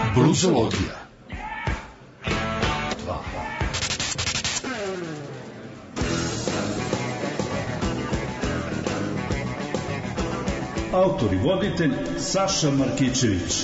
Bluzologija. Autor i voditelj Saša Markićević.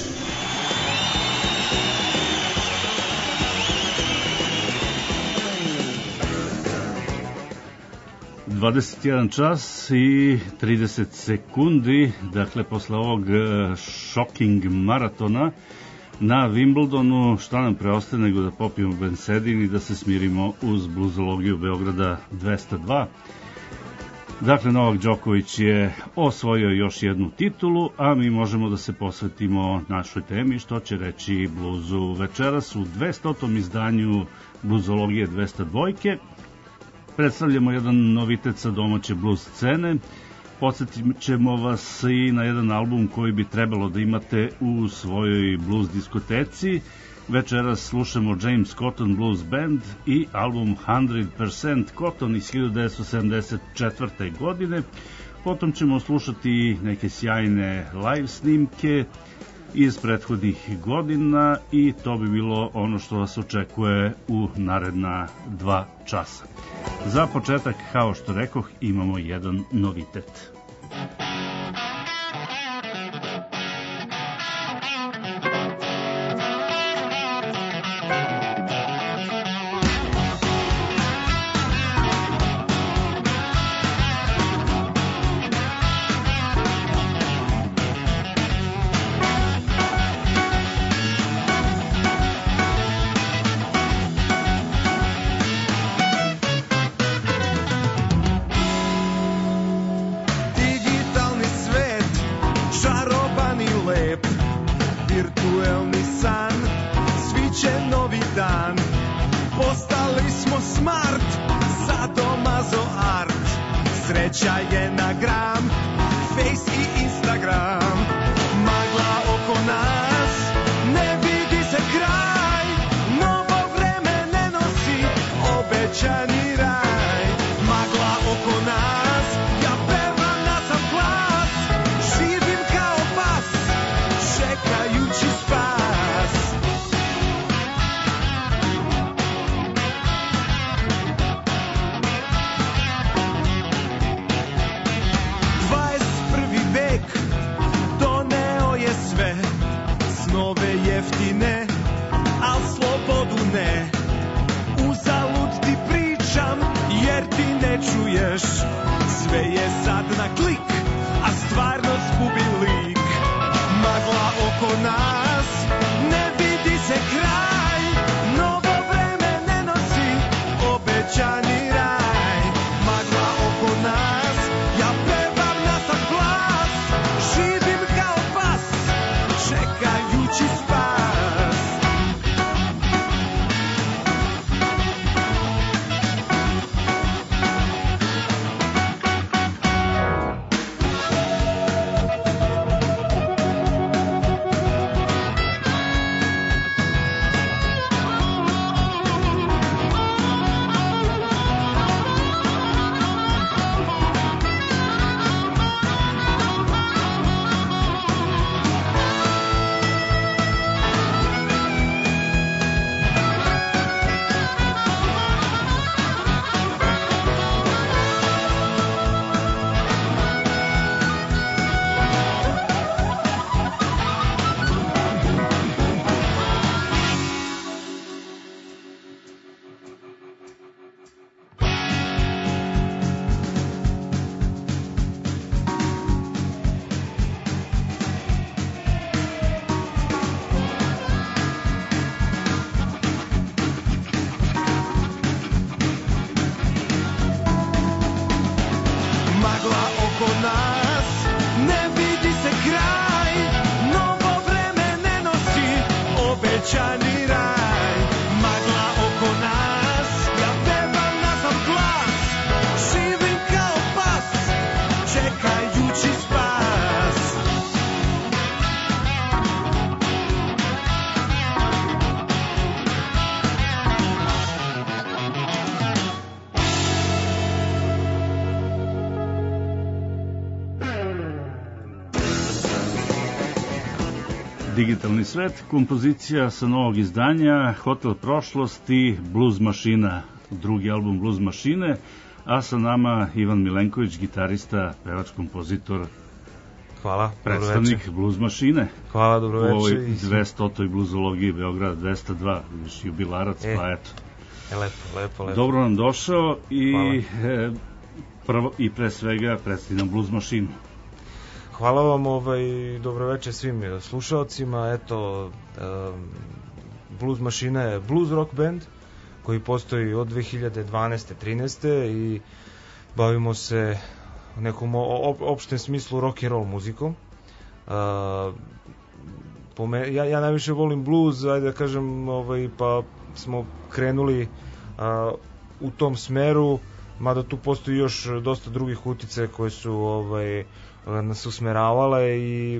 Dvadeset jedan čas i 30 sekundi, dakle posle ovog šoking maratona na Wimbledonu, šta nam preostaje nego da popijemo bensedin i da se smirimo uz bluzologiju Beograda 202. Dakle, Novak Đoković je osvojio još jednu titulu, a mi možemo da se posvetimo našoj temi, što će reći bluzu večeras u 200. izdanju bluzologije 202. Predstavljamo jedan novitet sa domaće bluz scene. Podsjetit ćemo vas i na jedan album koji bi trebalo da imate u svojoj bluz diskoteci. Večeras slušamo James Cotton Blues Band i album 100% Cotton iz 1974. godine. Potom ćemo slušati neke sjajne live snimke iz prethodnih godina i to bi bilo ono što vas očekuje u naredna 2 časa. Za početak, kao što rekoh, imamo jedan novitet. Digitalni svet, kompozicija sa novog izdanja Hotel prošlosti, Blues mašina, drugi album Blues mašine, a sa nama Ivan Milenković, gitarista, pevač, kompozitor. Hvala, predstavnik Blues mašine. Hvala, dobroveče. U ovoj 200. bluzologiji Beograda 202, vidiš, jubilarac, pa eto. Lepo. Dobro nam došao i prvo i pre svega predstavljam Blues mašinu. Hvala vam, dobroveče svim slušalcima. Eto, Blues mašina je blues rock band koji postoji od 2012. 13. i bavimo se u nekom opštem smislu rock and roll muzikom. Ja najviše volim blues, ajde da kažem, pa smo krenuli u tom smeru, mada tu postoji još dosta drugih uticaja koje su nas usmeravale i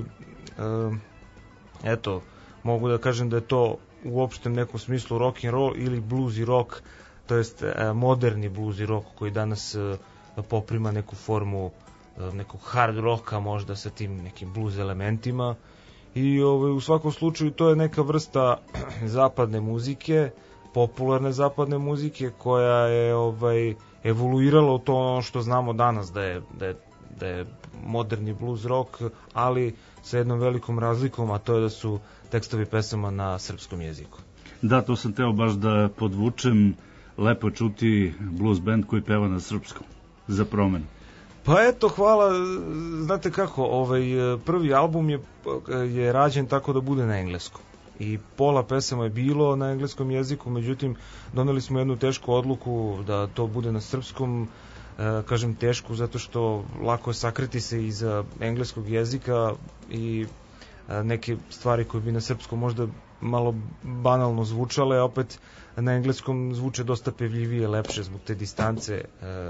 eto, mogu da kažem da je to u opštem nekom smislu rock and roll ili blues i rock, to jest moderni blues i rock koji danas poprima neku formu nekog hard rocka, možda sa tim nekim blues elementima i u svakom slučaju to je neka vrsta zapadne muzike, popularne zapadne muzike koja je evoluirala u to ono što znamo danas da je moderni blues rock, ali sa jednom velikom razlikom, a to je da su tekstovi pesama na srpskom jeziku. Da, to sam teo baš da podvučem, lepo čuti blues band koji peva na srpskom, za promenu. Pa eto, hvala, znate kako, prvi album je rađen tako da bude na engleskom. I pola pesama je bilo na engleskom jeziku, međutim, doneli smo jednu tešku odluku da to bude na srpskom. Kažem tešku zato što lako je sakriti se iza engleskog jezika i neke stvari koje bi na srpskom možda malo banalno zvučale, a opet na engleskom zvuče dosta pevljivije, lepše zbog te distance.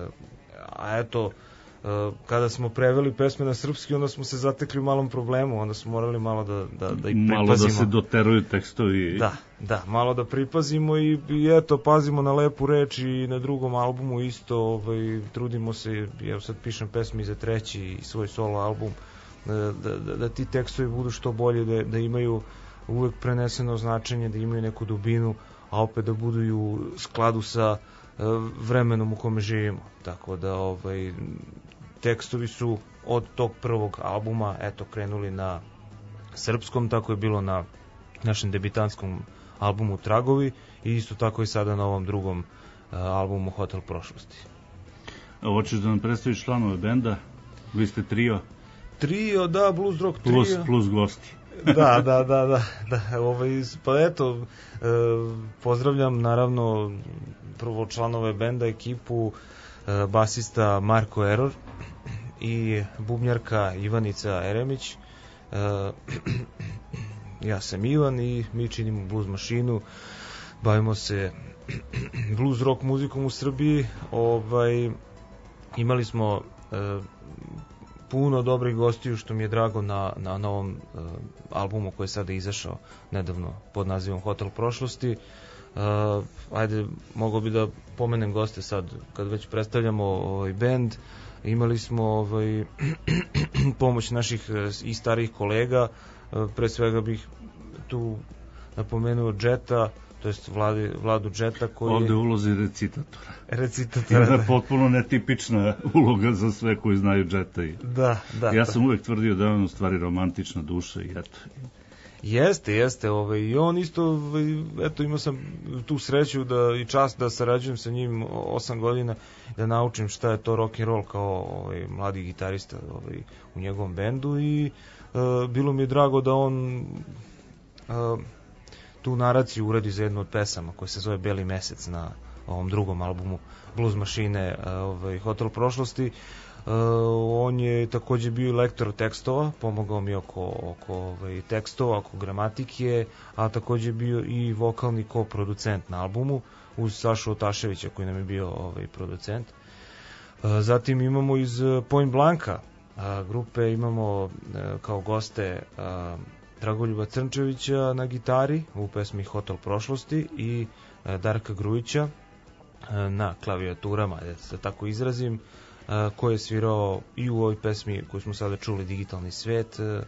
A eto, kada smo preveli pesme na srpski, onda smo se zatekli u malom problemu, onda smo morali malo da ih pripazimo. Malo da se doteruju tekstovi. Da, malo da pripazimo i eto, pazimo na lepu reč i na drugom albumu isto, trudimo se, evo sad pišem pesmi za treći i svoj solo album, da ti tekstovi budu što bolje, da imaju uvek preneseno značenje, da imaju neku dubinu, a opet da budu i u skladu sa vremenom u kome živimo. Tako da tekstovi su od tog prvog albuma krenuli na srpskom, tako je bilo na našem debitantskom albumu Tragovi i isto tako i sada na ovom drugom albumu Hotel prošlosti. A hoćeš da nam predstaviš članove benda? Vi ste trio? Trio, da, blues rock trio. Plus gosti. Da. Pa eto, pozdravljam naravno prvo članove benda, ekipu, basista Marko Error i bubnjarka Ivanica Eremić. Ja sam Ivan i mi činimo blues mašinu, bavimo se blues rock muzikom u Srbiji. Imali smo puno dobrih gostiju, što mi je drago na novom albumu koji je sada izašao nedavno pod nazivom Hotel prošlosti. Ajde, mogo bi da pomenem goste sad, kad već predstavljamo band. Imali smo pomoć naših i starijih kolega, pre svega bih tu napomenuo Džeta, to jest Vladu Džeta koji ovde je ulozi recitatora. Recitatora, da. Potpuno netipična uloga za sve koji znaju Džeta. Da. Ja sam uvek tvrdio da je on u stvari romantična duša i eto. Jeste, i on isto, eto, imao sam tu sreću i čast da sarađujem sa njim 8 godina, da naučim šta je to rock and roll kao mladi gitarista u njegovom bendu i bilo mi je drago da on tu naraciju uradi za jednu od pesama koja se zove Beli mesec na ovom drugom albumu Blues mašine Hotel prošlosti. On je takođe bio i lektor tekstova, pomogao mi oko tekstova, oko gramatike, a takođe bio i vokalni koproducent na albumu uz Sašu Otaševića koji nam je bio producent. Zatim imamo iz Point Blanka grupe, imamo kao goste Dragoljuba Crnčevića na gitari u pesmi Hotel prošlosti i Darka Grujića na klavijaturama, da se tako izrazim, koji je svirao i u ovoj pesmi koju smo sada čuli, Digitalni svet,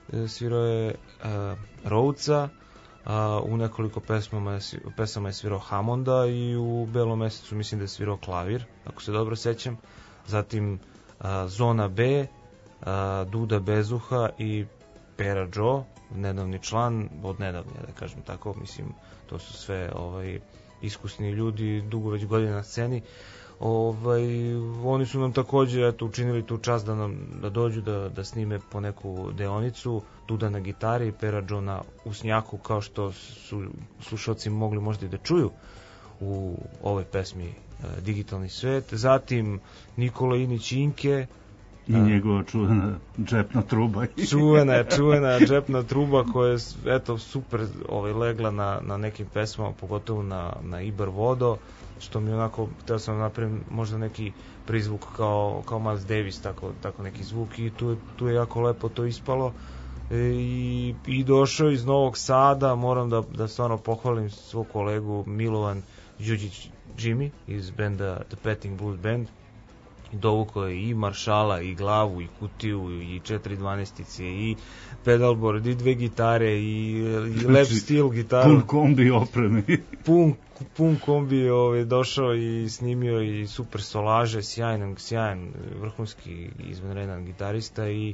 svirao je Rhodesa, u nekoliko pesama je svirao Hammonda i u Belom mesecu mislim da je svirao klavir, ako se dobro sećam. Zatim Zona B, Duda Bezuha i Pera Joe, nedavni član, od nedavnje da kažem tako, mislim to su sve iskusni ljudi, dugo već godina na sceni. Oni su nam takođe učinili tu čast da dođu da snime po neku deonicu, Duda na gitari, Pera Joe na usnjaku, kao što su slušalci mogli možda i da čuju u ovoj pesmi Digitalni svet. Zatim Nikola Inić Inke i njegova čuvena džepna truba. čuvena džepna truba koja je super legla na nekim pesmama, pogotovo na Ibar Vodo, što mi onako, hteo sam napravim možda neki prizvuk kao Miles Davis, tako neki zvuk, i tu je jako lepo to ispalo. I došao iz Novog Sada, moram da stvarno pohvalim svog kolegu Milovan Đuđić Jimmy iz benda The Petting Blues Band. Dovukao je i maršala, i glavu, i kutiju, i 4/12 i pedalboard, i 2 gitare, i lap steel gitaru. Pun kombi opremi. Pun kombi došao i snimio i super solaže, sjajan, vrhunski izvanredan gitarista i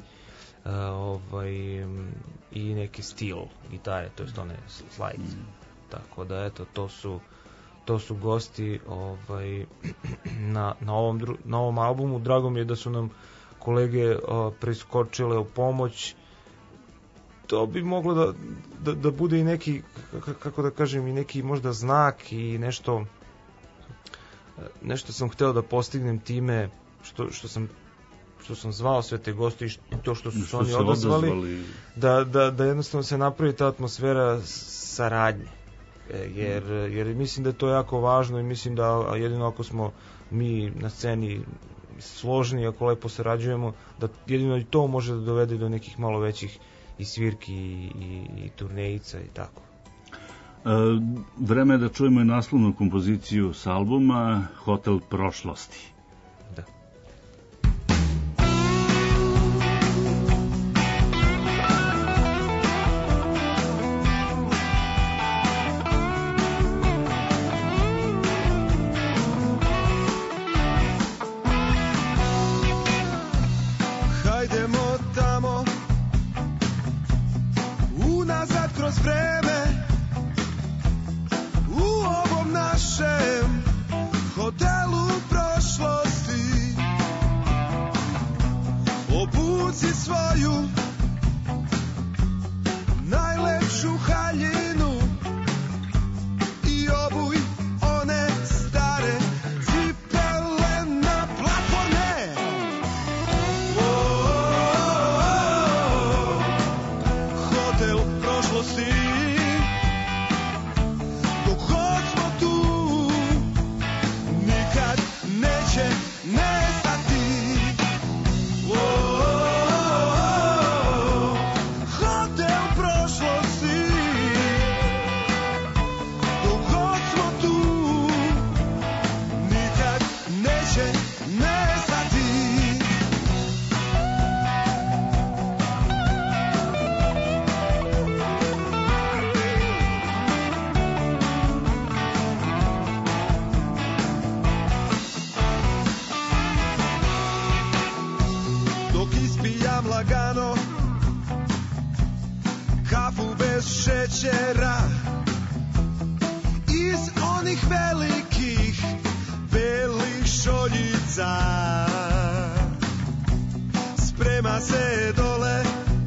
neke steel gitare, to jest one slides. Tako da eto, to su gosti na ovom albumu. Drago mi je da su nam kolege priskočile u pomoć. To bi moglo da bude i neki, kako da kažem, i neki možda znak i nešto sam hteo da postignem time što sam zvao sve te goste i to što su oni odazvali, da jednostavno se napravi ta atmosfera saradnje. Jer mislim da je to jako važno i mislim da jedino ako smo mi na sceni složni, ako lepo sarađujemo, da jedino i to može da dovede do nekih malo većih i svirki i turnejica i tako. Vreme je da čujemo i naslovnu kompoziciju s albuma Hotel prošlosti. Da. šećera iz onih velikih belih šoljica. Sprema se dole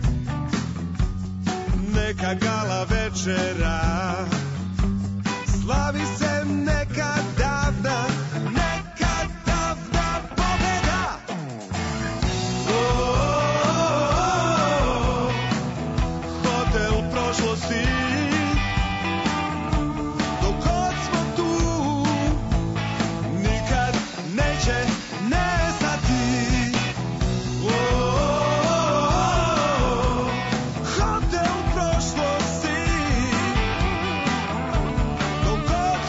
neka gala večera, slavi se neka davna pobeda. Hotel prošlosti, dok god smo tu nikad neće nestati. Hotel prošlosti, dok god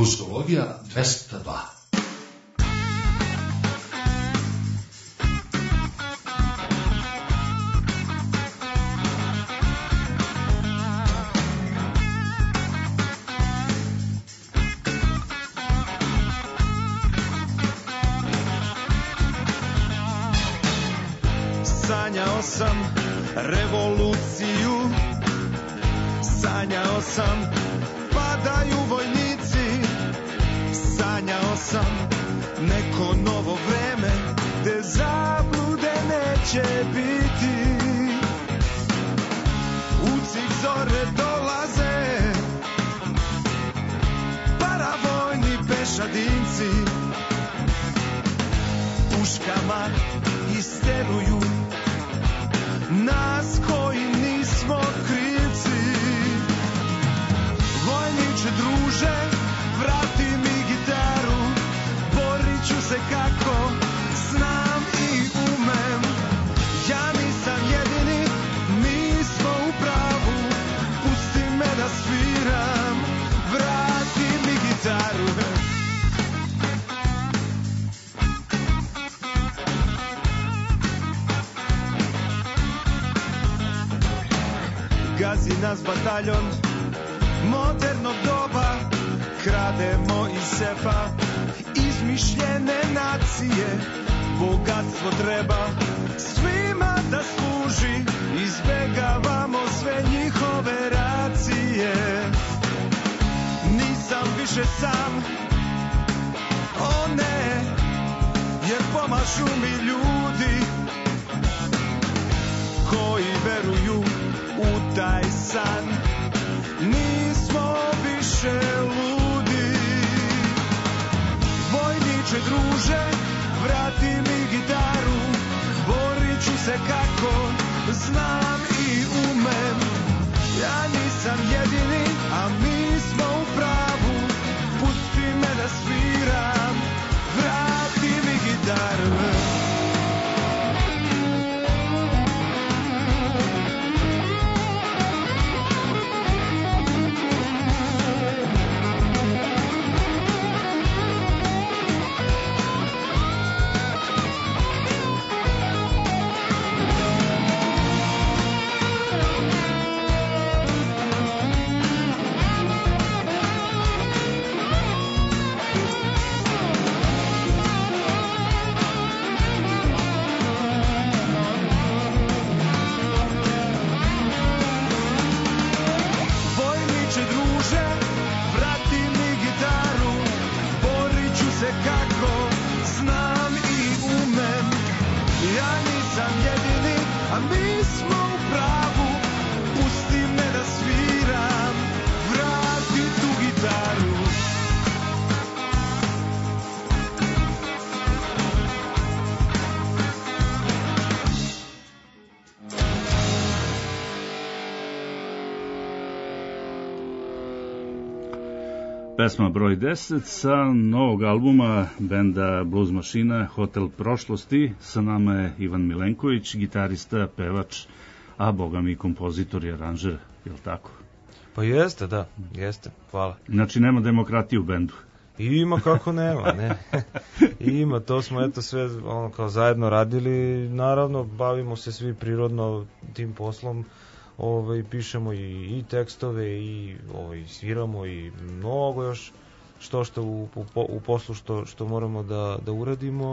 Blueskologija 202. Sanjao sam revoluciju, sanjao sam padaju vojnici, sanjao sam neko novo vreme gde zablude neće biti. U cih zore dolaze paravojni pešadinci, puškama isteruju nas koji nismo krivci. Vojniče druže, vrati mi gitaru, borit ću se kako znam i umem. Ja nisam jedini, mi smo u pravu, pusti me da sviram, vrati mi gitaru. Gazi nas bataljon modernog doba, krademo iz sefa izmišljene nacije. Bogatstvo treba svima da služi, izbegavamo sve njihove racije. Nisam više sam, o ne, jer pomažu mi ljudi koji veruju u taj san. Nismo više ludi. Vojniče druže, vrati mi gitaru, borit ću se kako znam i umem. Ja nisam jedini, a mi smo u pravu, pusti me da sviram, vrati mi gitaru. Pesma broj 10 sa novog albuma benda Blues Mašina, Hotel prošlosti. Sa nama je Ivan Milenković, gitarista, pevač, a boga mi kompozitor i aranžer, je li tako? Pa jeste, da, jeste, hvala. Znači nema demokratije u bendu? Ima, kako nema, ne. Ima, to smo eto sve ono kao zajedno radili, naravno bavimo se svi prirodno tim poslom. Pišemo i tekstove i sviramo i mnogo još što u poslu što moramo da uradimo,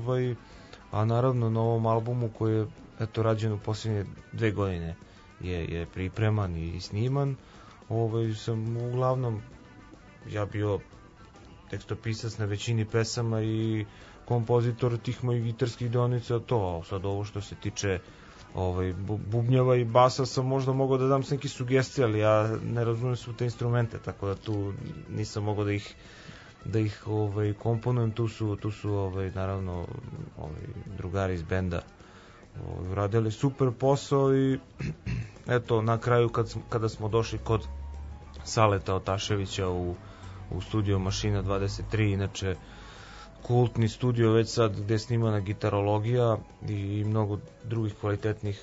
a naravno na ovom albumu koji je eto rađen u posljednje 2 godine je pripreman i sniman. Sam uglavnom ja bio tekstopisac na većini pesama i kompozitor tih mojih gitarskih dionica, to sad ovo što se tiče bubnjeva i basa sam možda mogao da dam neke sugestije, ali ja ne razumijem su te instrumente, tako da tu nisam mogao da ih komponujem. Tu su naravno drugari iz benda radili super posao i eto na kraju kada smo došli kod Saleta Otaševića u studio Mašina 23, inače kultni studio već sad gde je snimana gitarologija i mnogo drugih kvalitetnih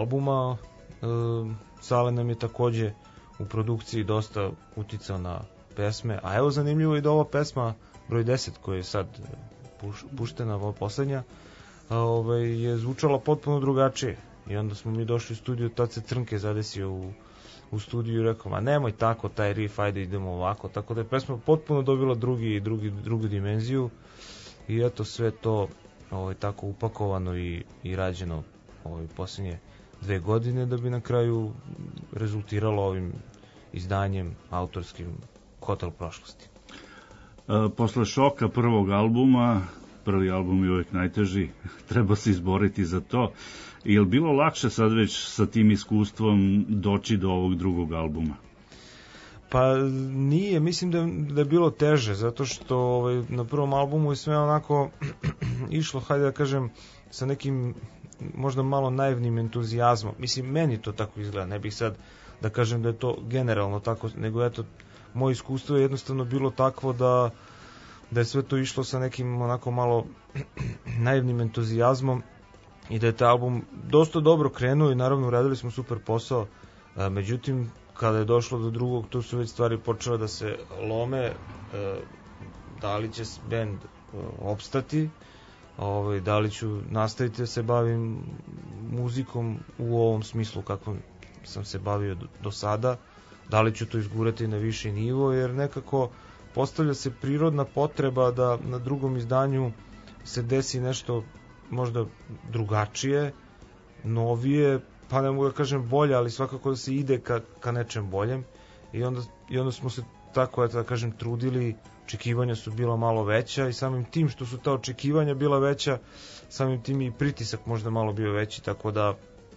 albuma. Sale nam je takođe u produkciji dosta uticao pesme, a evo zanimljivo je da ova pesma broj 10 koja je sad puštena, ova poslednja, je zvučala potpuno drugačije i onda smo mi došli u studiju, tad se Crnke zadesio u studiju i rekao, ma nemoj tako taj riff, ajde idemo ovako, tako da je pesma potpuno dobila drugu dimenziju i eto sve to tako upakovano i rađeno posljednje 2 godine da bi na kraju rezultiralo ovim izdanjem autorskim Hotel prošlosti. Posle šoka prvog albuma, prvi album je uvijek najteži, treba se izboriti za to. Je li bilo lakše sad već sa tim iskustvom doći do ovog drugog albuma? Pa nije, mislim da je bilo teže, zato što na prvom albumu je sve onako išlo, hajde da kažem, sa nekim možda malo naivnim entuzijazmom. Mislim, meni to tako izgleda, ne bih sad da kažem da je to generalno tako, nego eto, moje iskustvo je jednostavno bilo takvo da je sve to išlo sa nekim onako malo naivnim entuzijazmom i da je taj album dosta dobro krenuo i naravno uradili smo super posao, međutim kada je došlo do drugog, tu su već stvari počele da se lome, da li će band opstati, da li ću nastaviti da se bavim muzikom u ovom smislu kako sam se bavio do sada, da li ću to izgurati na viši nivo, jer nekako postavlja se prirodna potreba da na drugom izdanju se desi nešto možda drugačije, novije, pa ne mogu da kažem bolje, ali svakako da se ide ka nečem boljem i onda smo se tako, da kažem, trudili, očekivanja su bila malo veća i samim tim što su ta očekivanja bila veća, samim tim i pritisak možda malo bio veći, tako da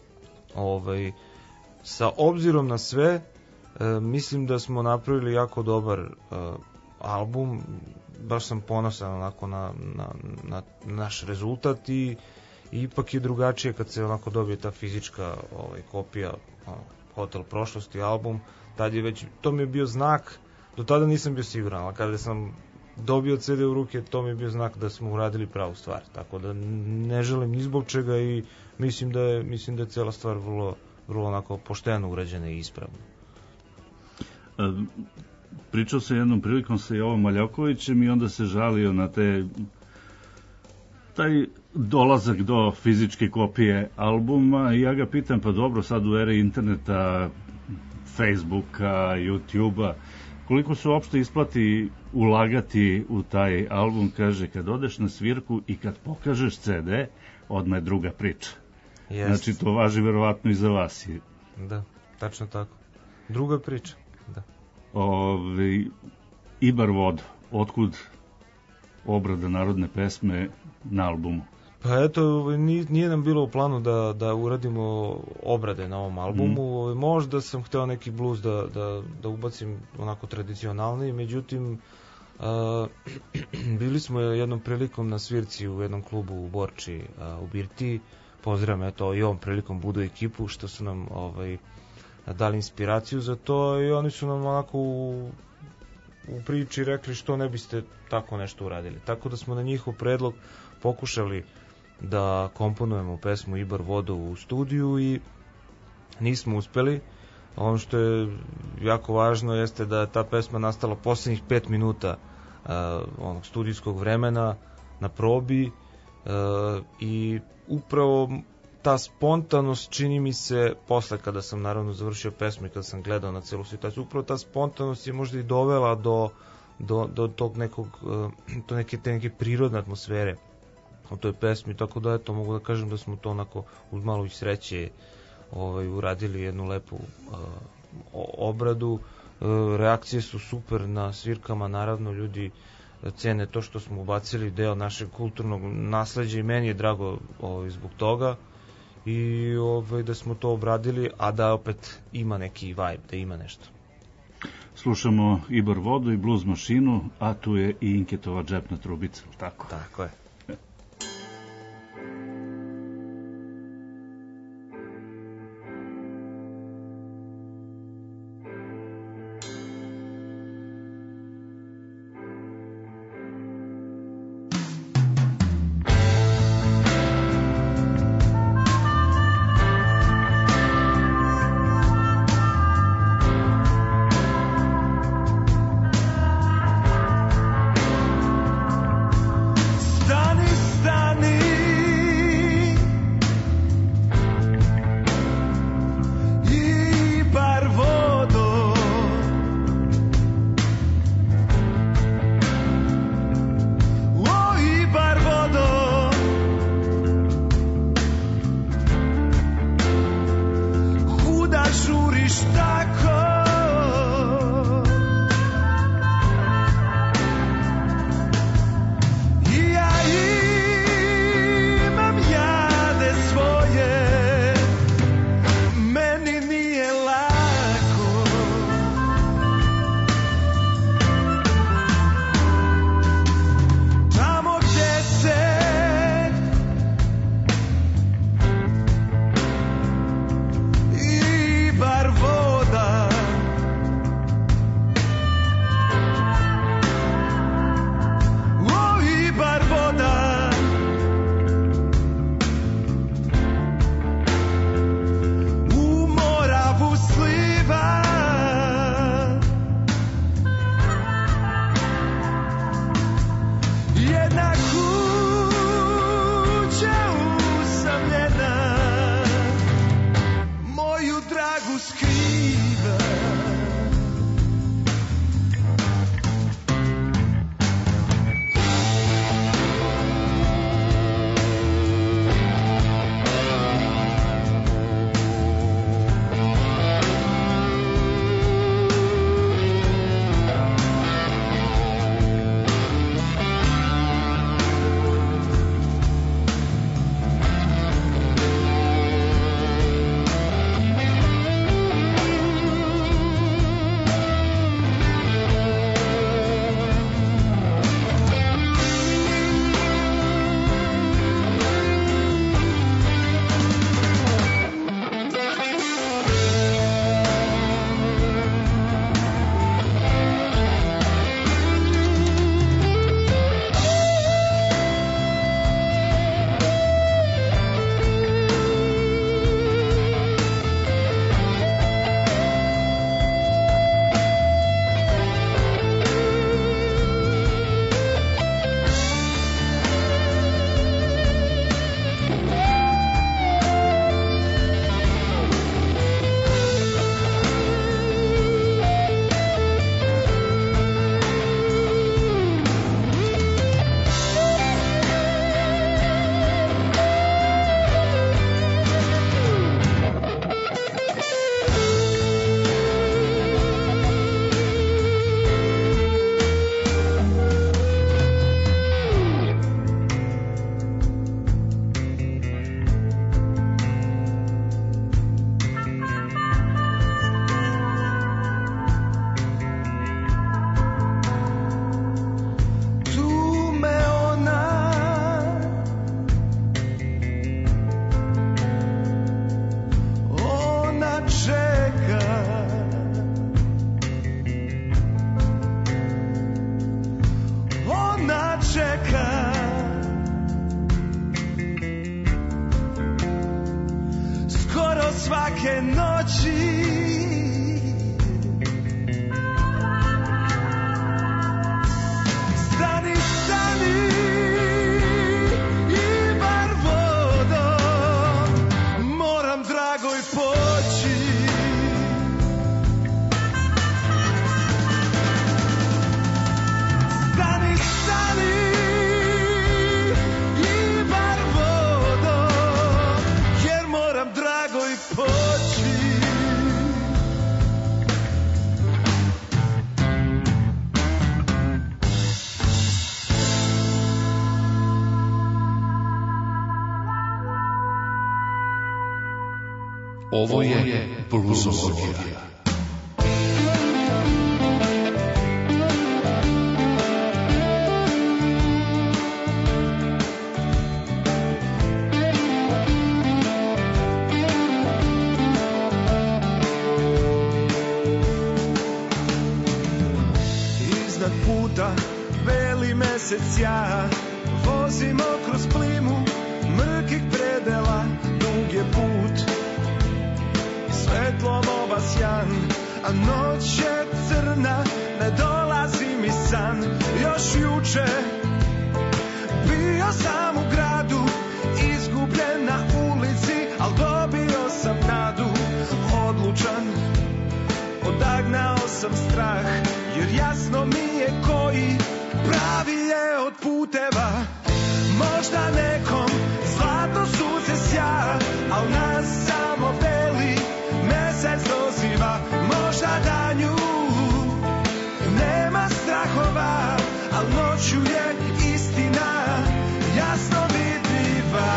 sa obzirom na sve mislim da smo napravili jako dobar album, baš sam ponosan onako na naš rezultat i ipak je drugačije kad se onako dobije ta fizička kopija Hotel prošlosti album, tad je već, to mi je bio znak, do tada nisam bio siguran, ali kada sam dobio CD u ruke, to mi je bio znak da smo uradili pravu stvar, tako da ne želim ni zbog čega i mislim da je cela stvar vrlo onako pošteno urađena i ispravna. Pričao se jednom prilikom sa Jovom Maljokovićem i onda se žalio na taj dolazak do fizičke kopije albuma i ja ga pitam, pa dobro, sad u eri interneta, Facebooka, YouTubea, koliko se uopšte isplati ulagati u taj album? Kaže, kad odeš na svirku i kad pokažeš CD, odmah je druga priča. Yes. Znači, to važi verovatno i za vas. Da, tačno tako. Druga priča, da. Ibar Vodo, otkud obrada narodne pesme na albumu? Pa eto, nije nam bilo u planu da uradimo obrade na ovom albumu. Možda sam hteo neki blues da ubacim onako tradicionalni, međutim bili smo jednom prilikom na svirci u jednom klubu u Borči, u Birtiji. Pozdravam eto i ovom prilikom Budu ekipu što su nam dali inspiraciju za to i oni su nam onako u priči rekli što ne biste tako nešto uradili. Tako da smo na njihov predlog pokušali da komponujemo pesmu Ibar Vodo u studiju i nismo uspeli. Ono što je jako važno jeste da je ta pesma nastala poslednjih 5 minuta onog studijskog vremena na probi i upravo ta spontanost, čini mi se, posle kada sam naravno završio pesmu i kada sam gledao na celu situaciju, upravo ta spontanost je možda i dovela do tog nekog, do neke prirodne atmosfere u toj pesmi, tako da eto, mogu da kažem da smo to onako uz malo i sreće uradili jednu lepu obradu. Reakcije su super na svirkama, naravno ljudi cene to što smo ubacili deo našeg kulturnog nasleđa i meni je drago zbog toga i da smo to obradili, a da opet ima neki vibe, da ima nešto. Slušamo Ibar Vodu i Blues mašinu, a tu je i Inketova džepna trubica, tako? Tako je. svake noći. Stani, stani i bar vodom, moram dragoj poći. Stani, stani i bar vodom, jer moram dragoj poći. Ovo je bluzologija. Iznad puta beli mesec ja, vozimo kroz plimu mrkih predela, dug je put, svetlom obasjan, a noć je crna, ne dolazi mi san. Još juče bio sam u gradu, izgubljen na ulici, al dobio sam nadu. Odlučan, odagnao sam strah, jer jasno mi je koji pravi je od puteva. Možda nekom zlatno sunce sja, al nas samo beli mesec doziva. Možda danju nema strahova, al noću je istina jasno vidljiva.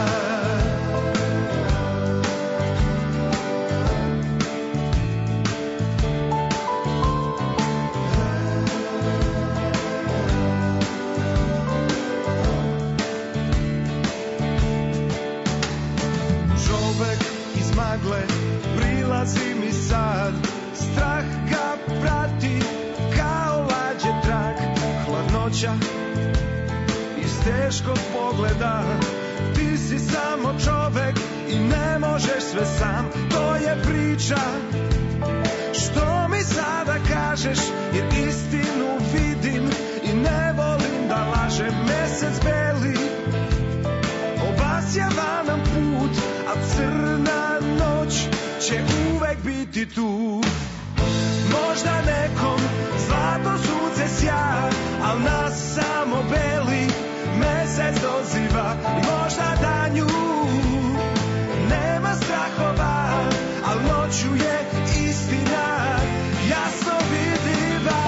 Čovek iz magle prilazi mi sad, strah ga prati kao lađe trak. Hladnoća iz teškog pogleda, ti si samo čovek i ne možeš sve sam. To je priča, što mi sada kažeš, jer istinu vidim i ne volim da lažem. Mesec beli obasjava nam put, a crna noć će uvek biti tu. Možda nekom zlatno sunce sja, al nas samo beli mesec doziva. I možda danju nema strahova, al noću je istina jasno vidljiva.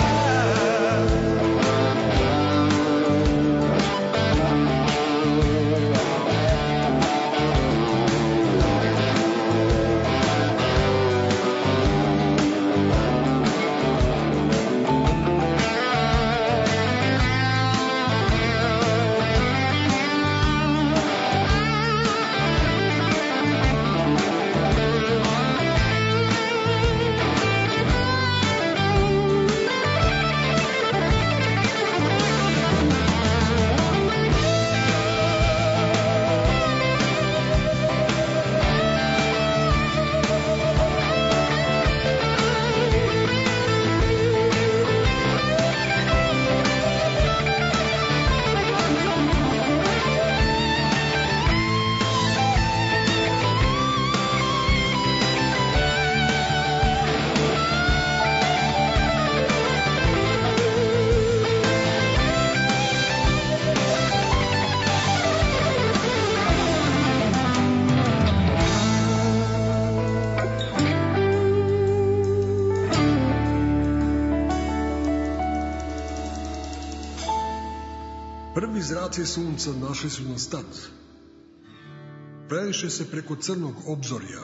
Prvi zraci sunca našli su nas tad. Previše se preko crnog obzorja.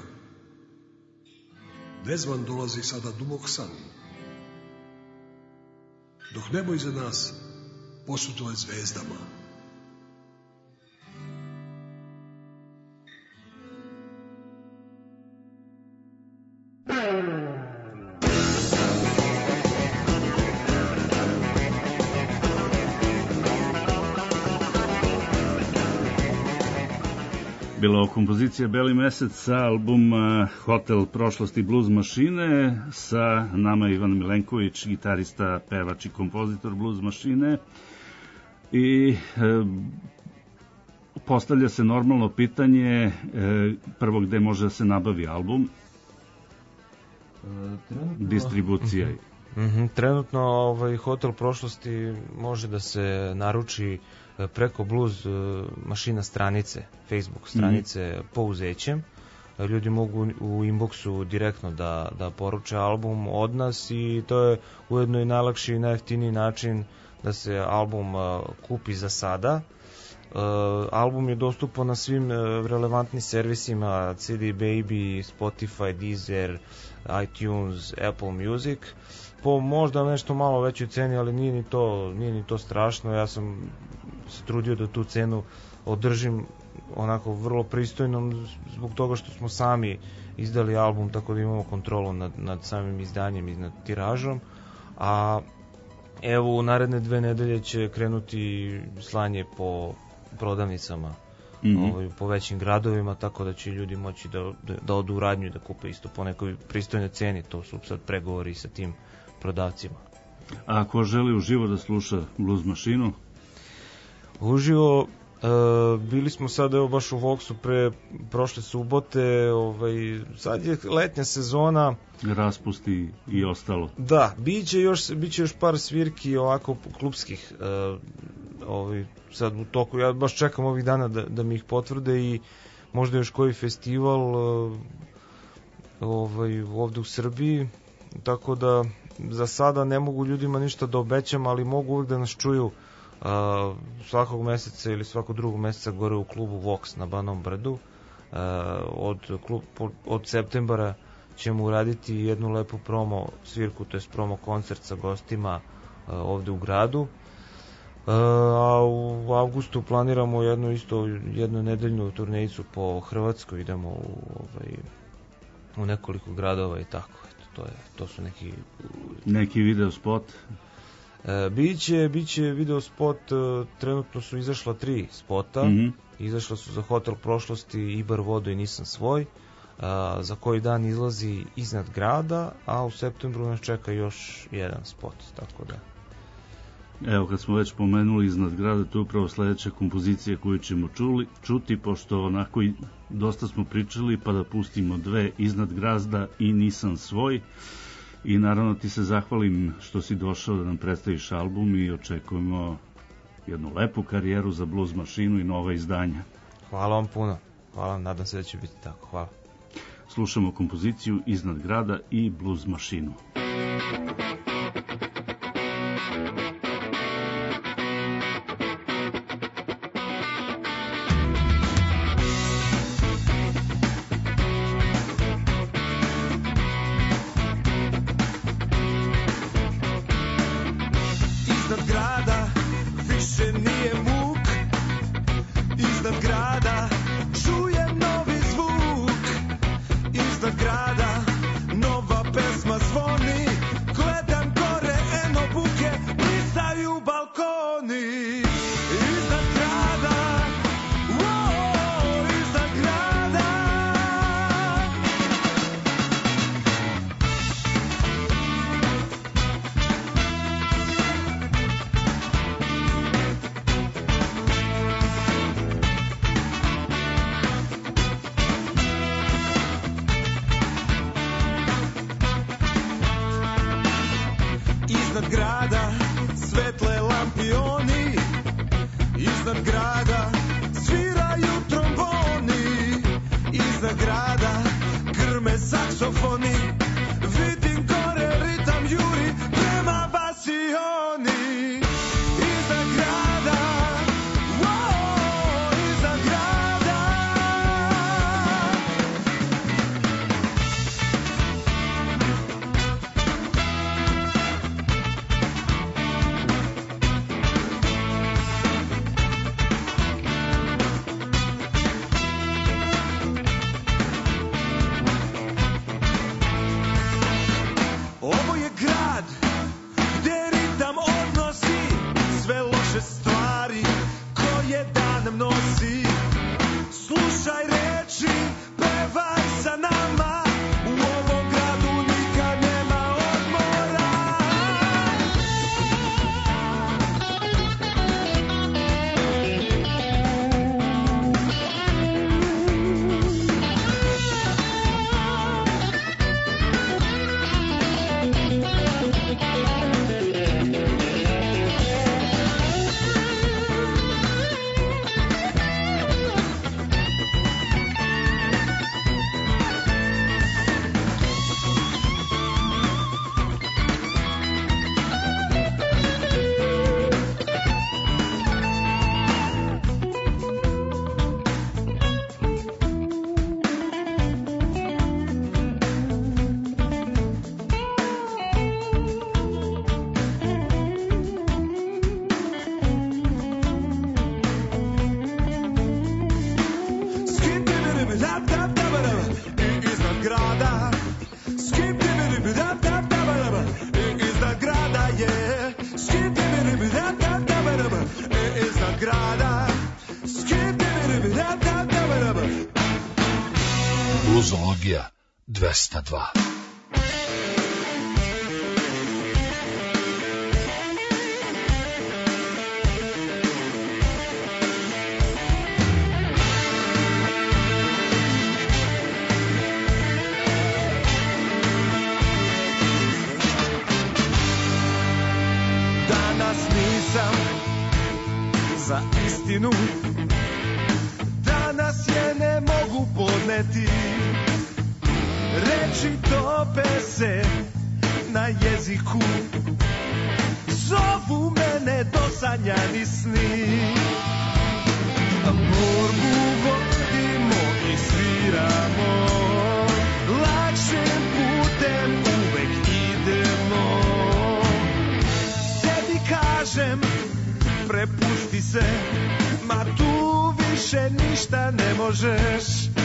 Nezvan dolazi sada dubok san. Dok nebo iza nas posuto je zvezdama. Bila ovo kompozicija Beli mesec sa albuma Hotel prošlosti blues mašine, sa nama Ivan Milenković, gitarista, pevač i kompozitor blues mašine. I postavlja se normalno pitanje prvo gde može da se nabavi album, distribucija. Trenutno Hotel prošlosti može da se naruči preko blues mašina stranice, Facebook stranice Pouzećem. Ljudi mogu u inboxu direktno da poruče album od nas i to je ujedno i najlakši i najjeftiniji način da se album kupi za sada. Album je dostupan na svim relevantnim servisima CD Baby, Spotify, Deezer, iTunes, Apple Music. Po možda nešto malo većoj ceni, ali nije ni to strašno. Ja sam se trudio da tu cenu održim onako vrlo pristojnom zbog toga što smo sami izdali album, tako da imamo kontrolu nad samim izdanjem i nad tiražom. A evo u naredne 2 nedelje će krenuti slanje po prodavnicama po većim gradovima, tako da će ljudi moći da odu u radnju i da kupe isto po nekoj pristojnoj ceni. To su sad pregovori sa tim prodavcima. A ako želi uživo da sluša blues mašinu? Uživo bili smo sad evo baš u Voxu prošle subote, sad je letnja sezona, raspusti i ostalo. Da, biće još par svirki ovako klubskih sad u toku. Ja baš čekam ovih dana da mi ih potvrde i možda još koji festival ovde u Srbiji, tako da za sada ne mogu ljudima ništa da obećam, ali mogu uvijek da nas čuju svakog meseca ili svakog drugog meseca gore u klubu Vox na Banom Brdu. Od septembra ćemo uraditi jednu lepu promo svirku, to je promo koncert sa gostima ovde u gradu. A u avgustu planiramo jednu nedeljnu turnejicu po Hrvatskoj, idemo u nekoliko gradova i tako. To su neki video spot. Biće video spot, trenutno su izašla 3 spota. Izašla su za Hotel prošlosti, Ibar vodo i Nisam svoj. Za koji dan izlazi Iznad grada, a u septembru nas čeka još jedan spot, tako da. Evo, kad smo već pomenuli Iznad grada, to je upravo sledeća kompozicija koju ćemo čuti, pošto onako dosta smo pričali, pa da pustimo 2, Iznad grada i Nisam svoj. I naravno ti se zahvalim što si došao da nam predstaviš album i očekujemo jednu lepu karijeru za blues mašinu i nova izdanja. Hvala vam puno, hvala, nadam se da će biti tako, hvala. Slušamo kompoziciju Iznad grada i blues mašinu. Slušaj reči, pevaj sa nama, u ovom gradu nikad nema odmora. Bluzologija 202. Danas nisam za istinu, danas je ne mogu podneti. Reči tope se na jeziku, zovu mene dosanjani sni. Borbu vodimo i sviramo, lakšim putem uvek idemo. Sebi kažem, prepusti se, ma tu više ništa ne možeš.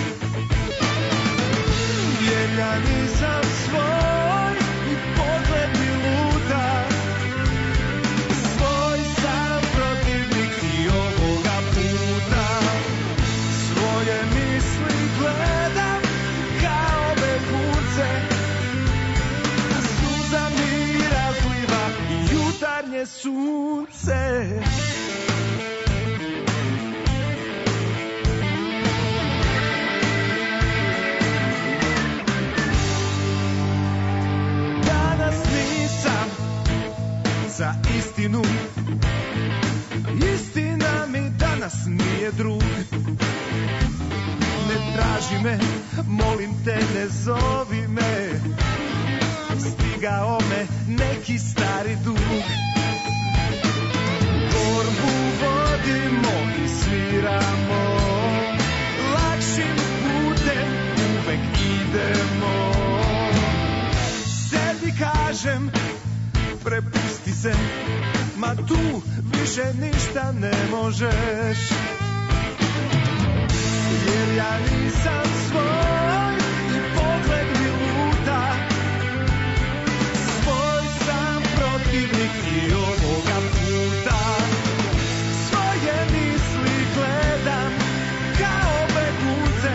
Jer ja nisam svoj i pogled mi luta, svoj sam protivnik i ovoga puta. Svoje misli gledam kao begunce, suza mi razliva i jutarnje sunce. Za istinu, istina mi danas nije drug. Ne traži me, molim te ne zovi me, stigao me neki stari dug. Borbu vodimo i sviramo, lakšim putem uvek idemo. Sebi kažem, prepusti se, ma tu više ništa ne možeš. Jer ja nisam svoj i pogled mi luta, svoj sam protivnik i ovoga puta. Svoje misli gledam kao begunce,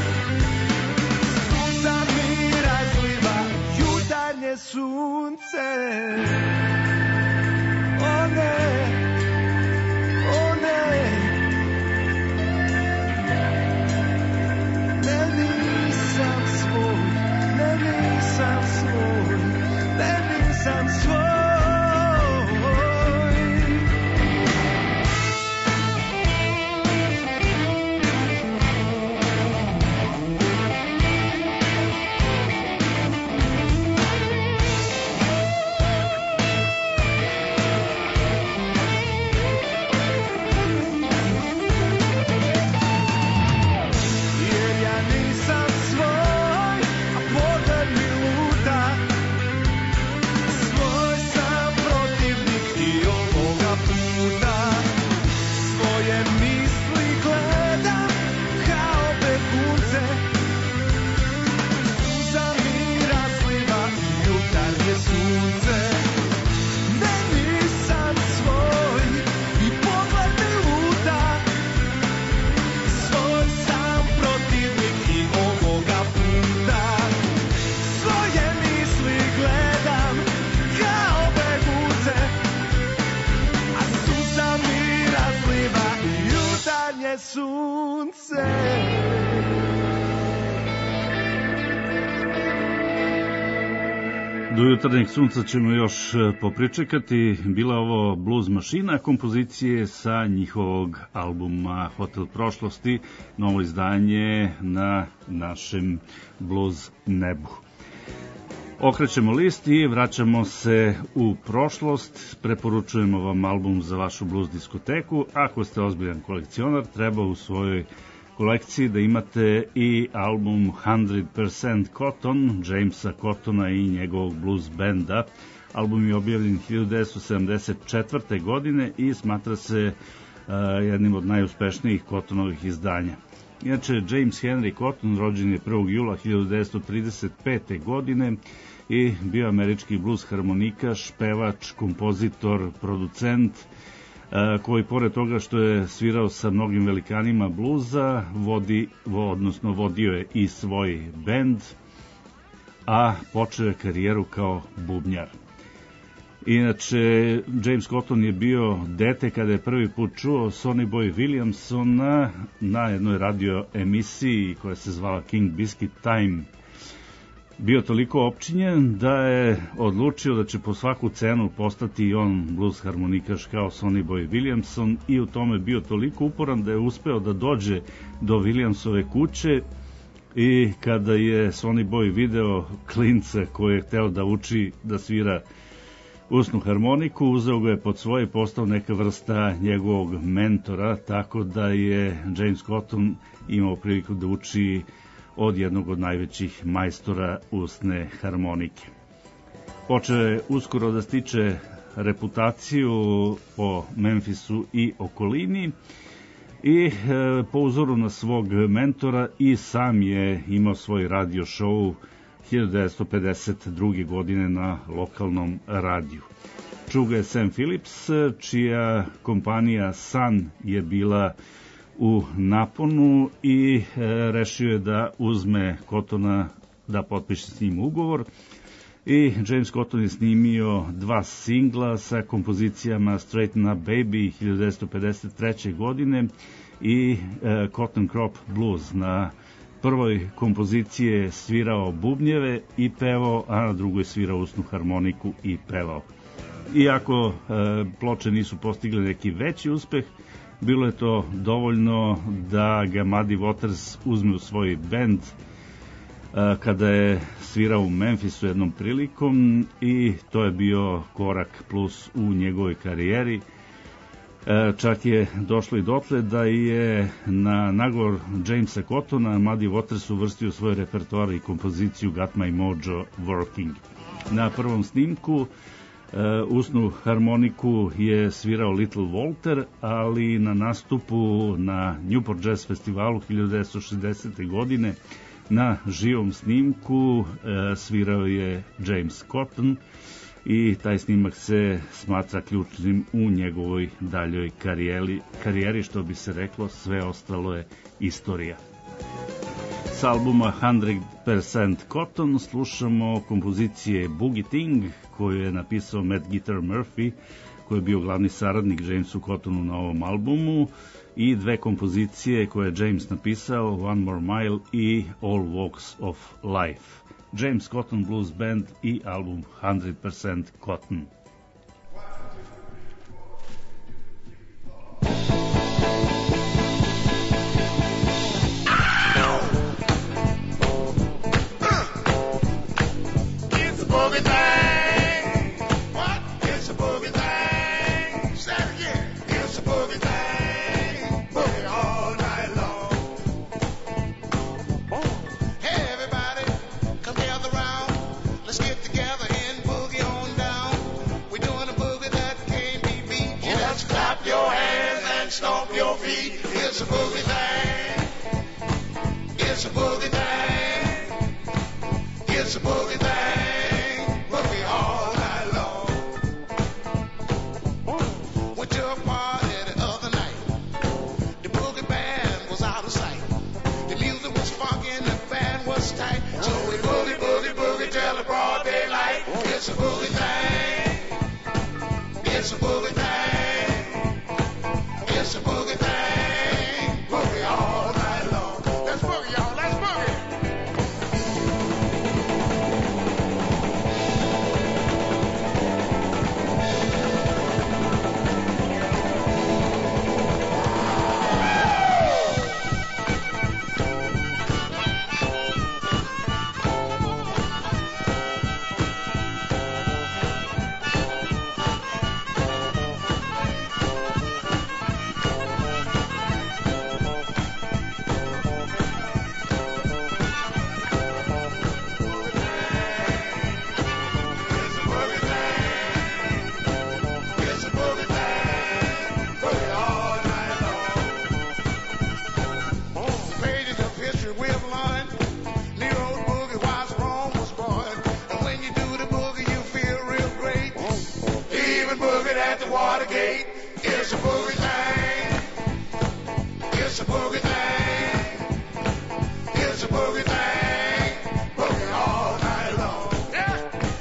suza mi razliva jutarnje sunce. O ne, o ne, ne je sunce. Do jutarnjeg sunca ćemo još popričekati. Bila ovo Blues mašina, kompozicije sa njihovog albuma Hotel prošlosti, novo izdanje na našem blues nebu. Okrećemo list i vraćamo se u prošlost. Preporučujemo vam album za vašu blues diskoteku. Ako ste ozbiljan kolekcionar, treba u svojoj kolekciji da imate i album 100% Cotton, Jamesa Cottona i njegovog blues benda. Album je objavljen 1974. godine i smatra se jednim od najuspešnijih Cottonovih izdanja. Inače, James Henry Cotton rođen je 1. jula 1935. godine i bio američki blues harmonikaš, pevač, kompozitor, producent, koji pored toga što je svirao sa mnogim velikanima bluza, vodio je i svoj bend, a počeo je karijeru kao bubnjar. Inače, James Cotton je bio dete kada je prvi put čuo Sonny Boy Williamsona na jednoj radio emisiji koja se zvala King Biscuit Time. Bio toliko opčinjen da je odlučio da će po svaku cenu postati i on blues harmonikaš kao Sonny Boy Williamson i u tome bio toliko uporan da je uspeo da dođe do Williamsove kuće i kada je Sonny Boy video klinca koji je hteo da uči da svira usnu harmoniku, uzeo ga je pod svoje i postao neka vrsta njegovog mentora, tako da je James Cotton imao priliku da uči od jednog od najvećih majstora usne harmonike. Počeo je uskoro da stiče reputaciju po Memphisu i okolini i po uzoru na svog mentora i sam je imao svoj radio show 1952. godine na lokalnom radiju. Čuo ga je Sam Phillips, čija kompanija Sun je bila u naponu i rešio je da uzme Cottona da potpiše s njim ugovor. I James Cotton je snimio 2 singla sa kompozicijama Straighten Up Baby 1953. godine i Cotton Crop Blues. Na prvoj kompoziciji je svirao bubnjeve i pevao, a na drugoj svirao usnu harmoniku i pevao. Iako ploče nisu postigle neki veći uspeh, bilo je to dovoljno da ga Muddy Waters uzme u svoj bend kada je svirao u Memphisu jednom prilikom i to je bio korak plus u njegovoj karijeri. Čak je došlo i dotle da je na nagovor Jamesa Cottona Muddy Waters uvrstio svoj repertoar i kompoziciju Got My Mojo Working. Na prvom snimku usnu harmoniku je svirao Little Walter, ali na nastupu na Newport Jazz festivalu 1960. godine na živom snimku svirao je James Cotton i taj snimak se smatra ključnim u njegovoj daljoj karijeri, što bi se reklo, sve ostalo je istorija. S albuma 100% Cotton slušamo kompozicije Boogie Ting, koju je napisao Matt Guitar Murphy, koji je bio glavni saradnik Jamesu Cottonu na ovom albumu, i 2 kompozicije koje je James napisao, One More Mile i All Walks of Life. James Cotton Blues Band i album 100% Cotton. Stomp your feet, it's a boogie thing. It's a boogie thing. It's a boogie thing. Boogie all night long. Went to a party the other night. The boogie band was out of sight. The music was funky and the band was tight. So we boogie, boogie, boogie till the broad daylight. It's a boogie thing. It's a boogie thing. It's a boogie thing. It's a boogie thing. It's a boogie thing. Boogie all night long. Yeah.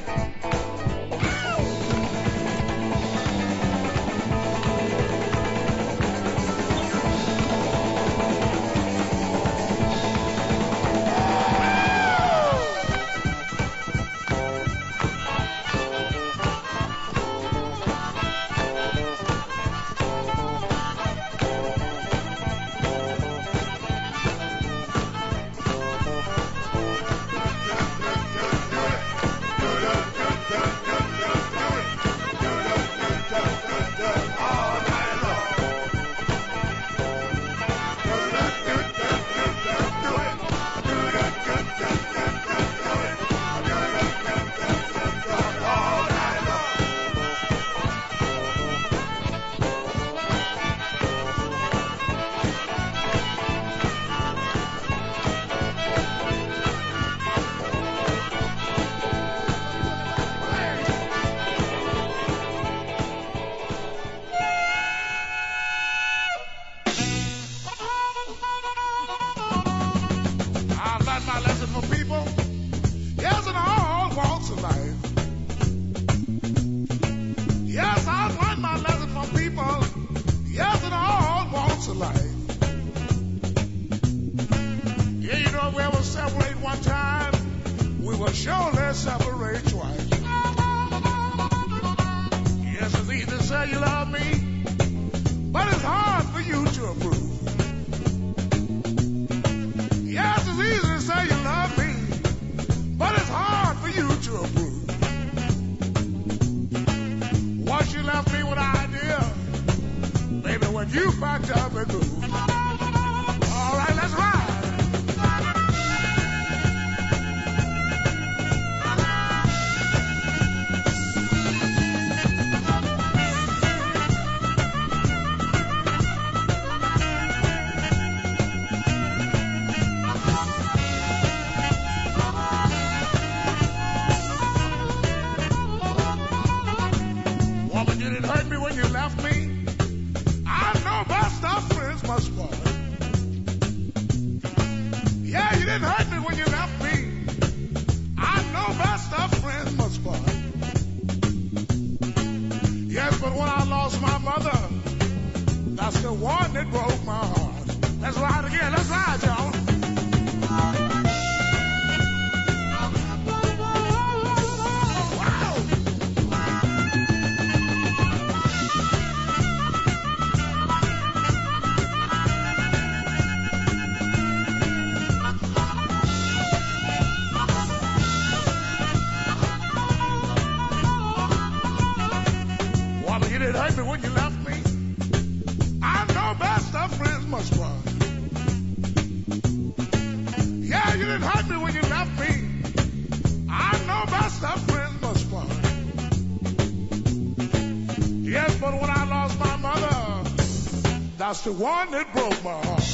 The one that broke my heart.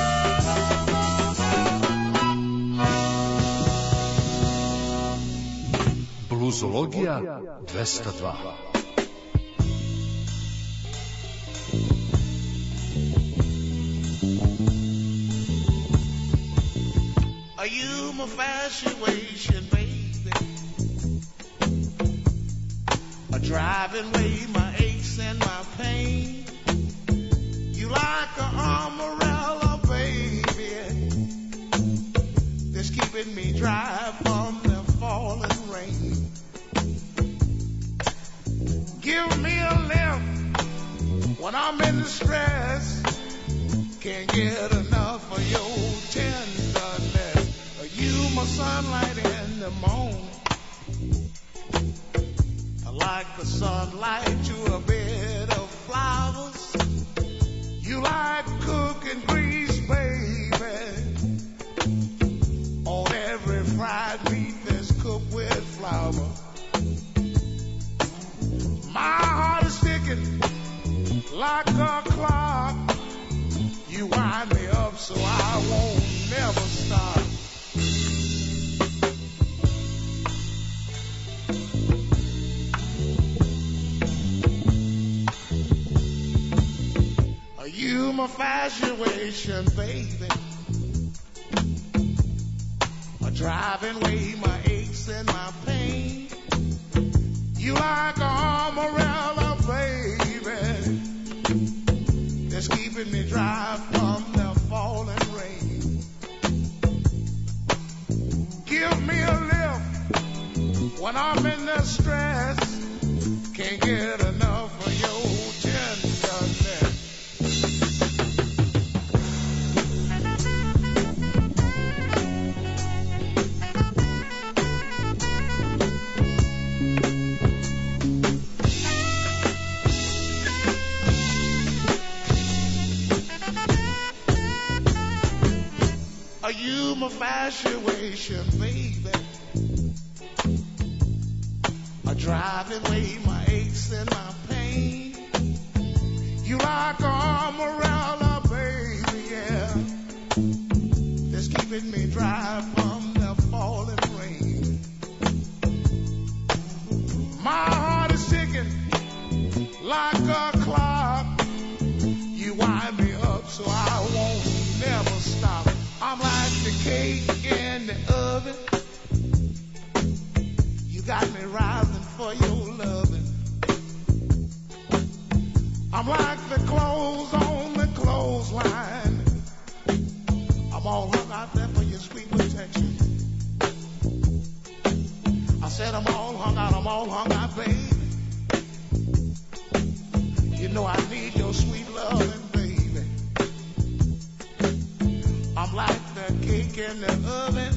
Bluzologija 202. Are you my infatuation, baby? A driving away my aches and my pain. Like an umbrella, baby, that's keeping me dry from the falling rain. Give me a lift when I'm in distress. Can't get enough of your tenderness. You my sunlight in the morning, like the sunlight to a bed of flowers. You like cooking grease, baby, on every fried meat that's cooked with flour. My heart is ticking like a clock. You wind me up so I won't never stop. You my infatuation, baby, driving away my aches and my pain. You like an umbrella, baby, that's keeping me dry from the falling rain. Give me a lift when I'm in the stress. Can't get enough of your tenderness. You my infatuation, baby, driving away my aches and my pain. You like an umbrella, baby, yeah, that's keeping me dry from the falling rain. My heart is ticking like a clock. You wind me up so I won't never stop. I'm like the cake in the oven. You got me rising for your loving. I'm like the clothes on the clothesline. I'm all hung out there for your sweet protection. I said I'm all hung out, baby. You know I need your sweet loving, baby. I'm like the cake in the oven.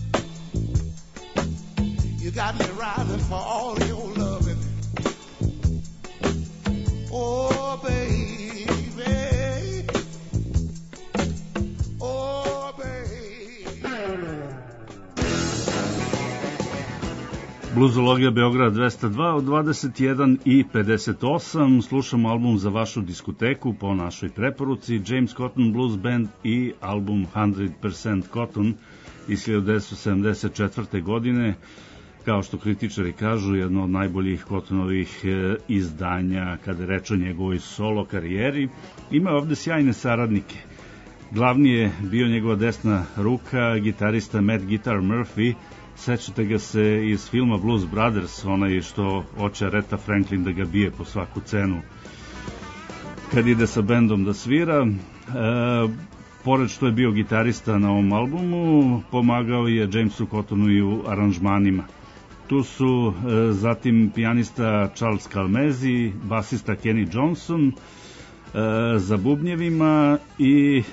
You got me rising for all your loving. Oh, baby. Oh, baby. Bluzologija Beograd 202 od 21 i 58. Slušamo album Za vašu diskoteku po našoj preporuci, James Cotton Blues Band i album 100% Cotton iz 1974. godine. Kao što kritičari kažu, jedno od najboljih Cottonovih izdanja kada je reč o njegovoj solo karijeri. Ima ovde sjajne saradnike. Glavni je bio njegova desna ruka, gitarista Matt Guitar Murphy. Sećate ga se iz filma Blues Brothers, onaj što hoće Aretha Franklin da ga bije po svaku cenu kad ide sa bendom da svira. Pored što je bio gitarista na ovom albumu, pomagao je Jamesu Cottonu i u aranžmanima. Tu su zatim pijanista Charles Calmezi, basista Kenny Johnson za bubnjevima i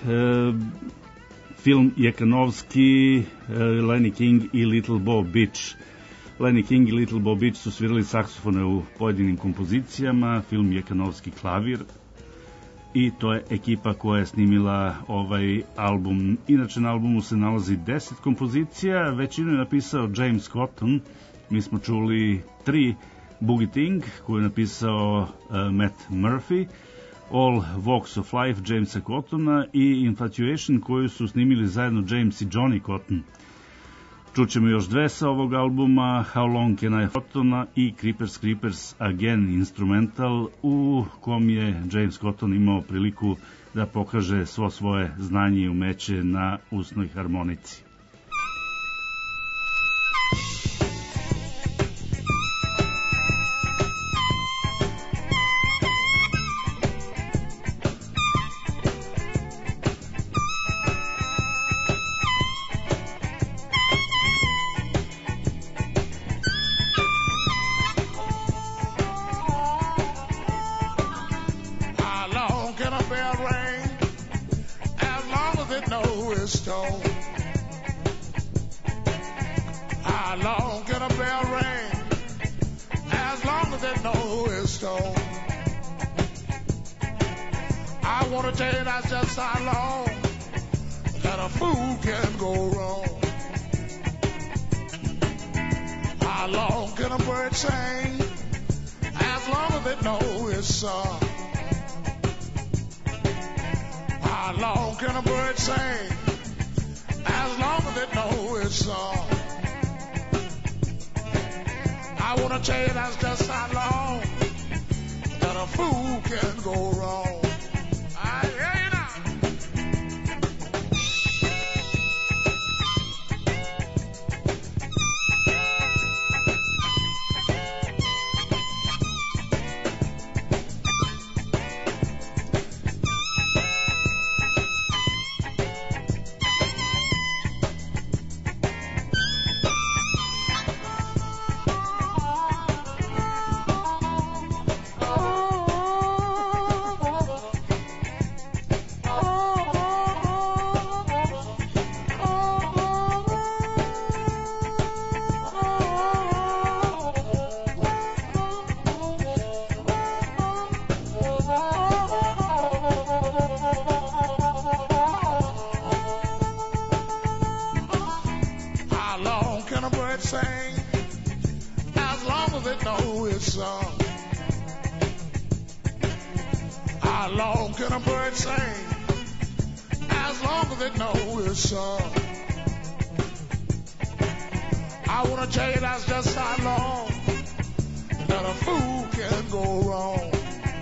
film Jekanovski, Lenny King i Little Bo Beach. Lenny King i Little Bo Beach su svirali saksofone u pojedinim kompozicijama, film Jekanovski klavir, i to je ekipa koja je snimila ovaj album. Inače na albumu se nalazi 10 kompozicija, većinu je napisao James Cotton. Mi smo čuli 3, Boogie Thing koju je napisao Matt Murphy, All Walks of Life Jamesa Cottona i Infatuation koju su snimili zajedno James i Johnny Cotton. Čućemo još 2 sa ovog albuma, How Long Can I Cottona i Creepers Again instrumental, u kom je James Cotton imao priliku da pokaže svo svoje znanje i umeće na usnoj harmonici. That a fool can go wrong. I hear you now. bird sing as long as it know its song? How long can a bird sing as long as it know its song? I want to tell you that's just how long that a fool can go wrong.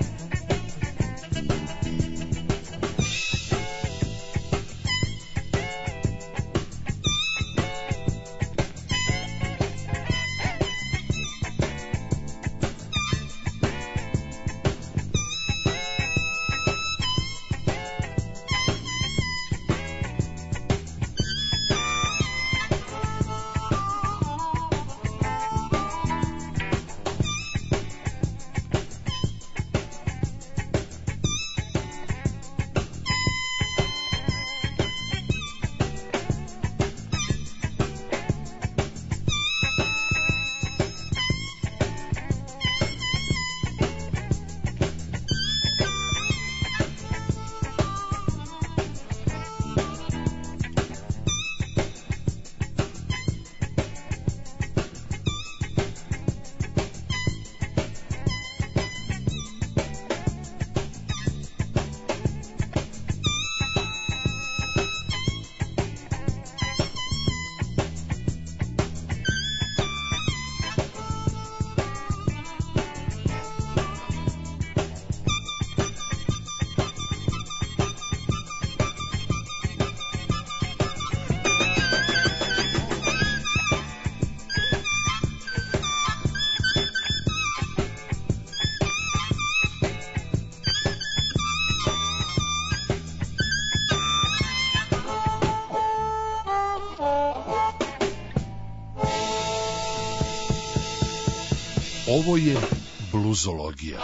Ovo je bluzologija.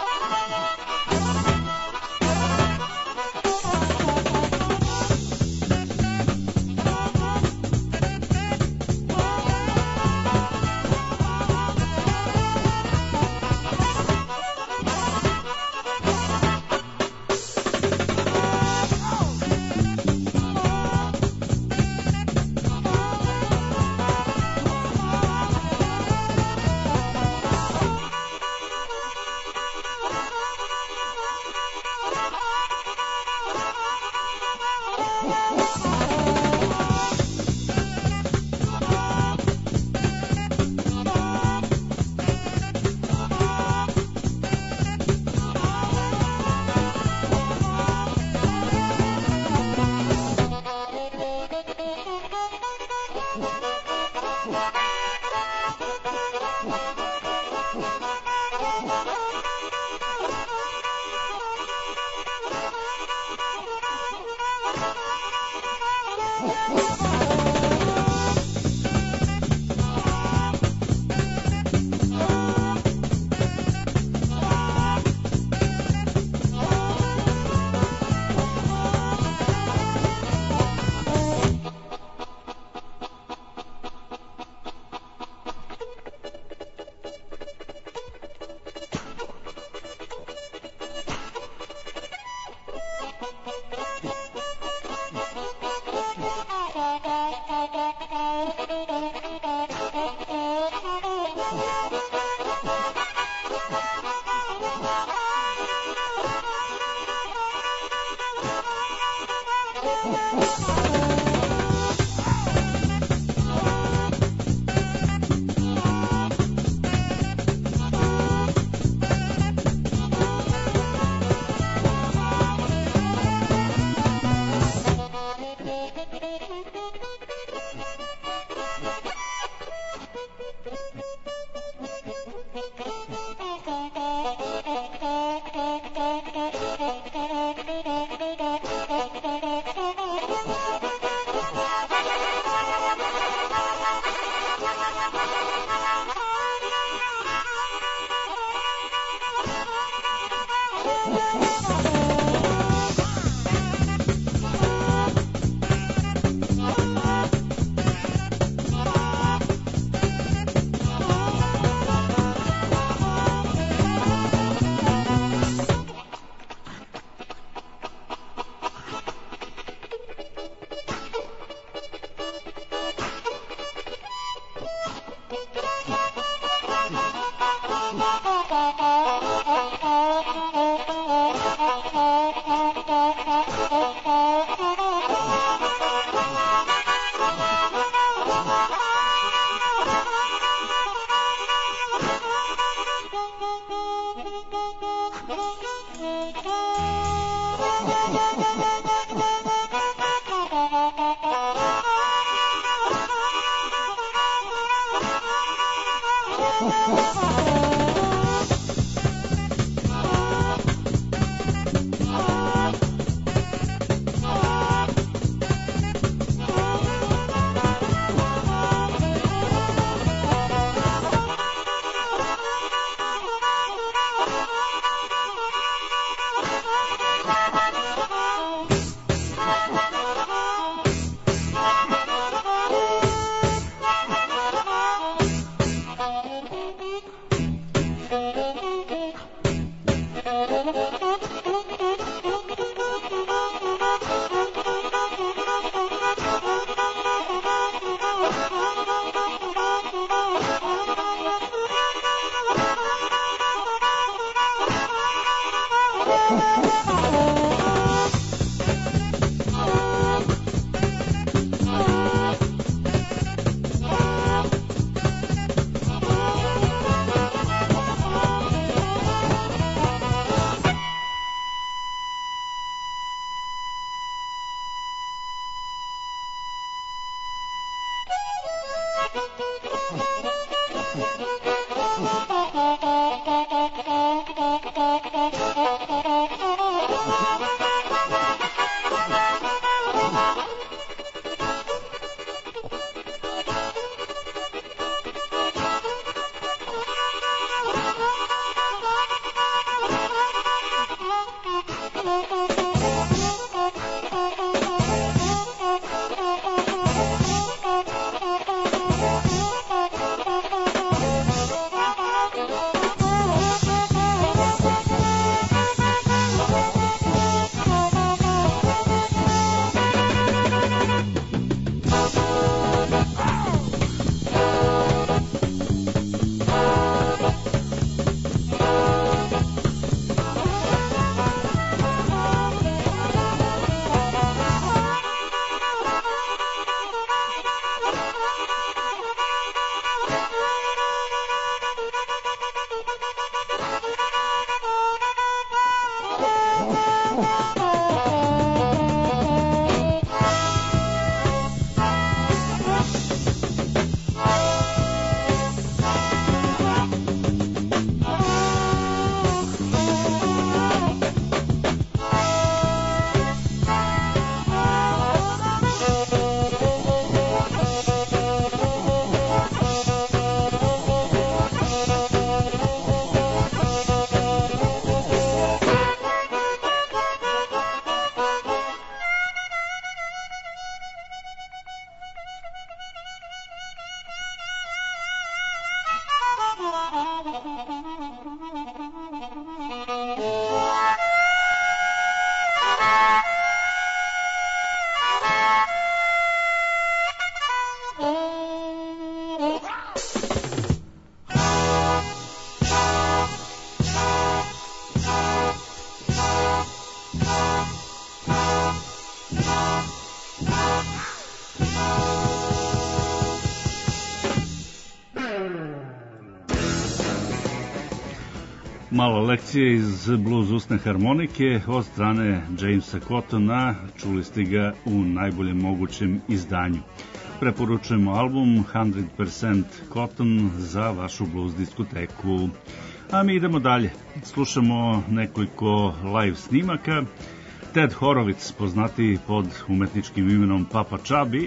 Mala lekcija iz blues usne harmonike od strane Jamesa Cottona, čuli ste ga u najboljem mogućem izdanju. Preporučujemo album 100% Cotton za vašu blues diskoteku. A mi idemo dalje. Slušamo nekoliko live snimaka. Ted Horowitz, poznati pod umetničkim imenom Papa Chubby,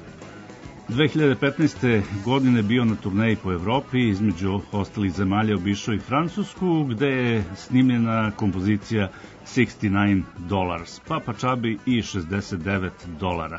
2015. godine bio na turneji po Evropi, između ostalih zemalja obišao i Francusku, gde je snimljena kompozicija $69, Papa Chubby i $69.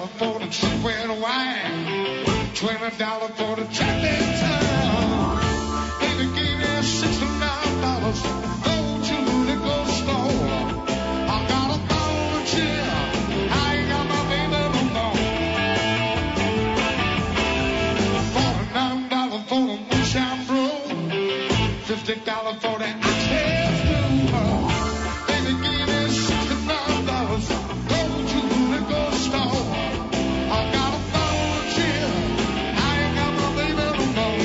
for the cheap red wine, $20 for the chocolate tongue. Baby gave me $69, go to the liquor store. I got a volunteer, I ain't got my baby no more. $49 for the moonshine brew, $50 for the oxtail stew. Baby gave me $69, go to the liquor store. I got a volunteer, I ain't got my baby no more.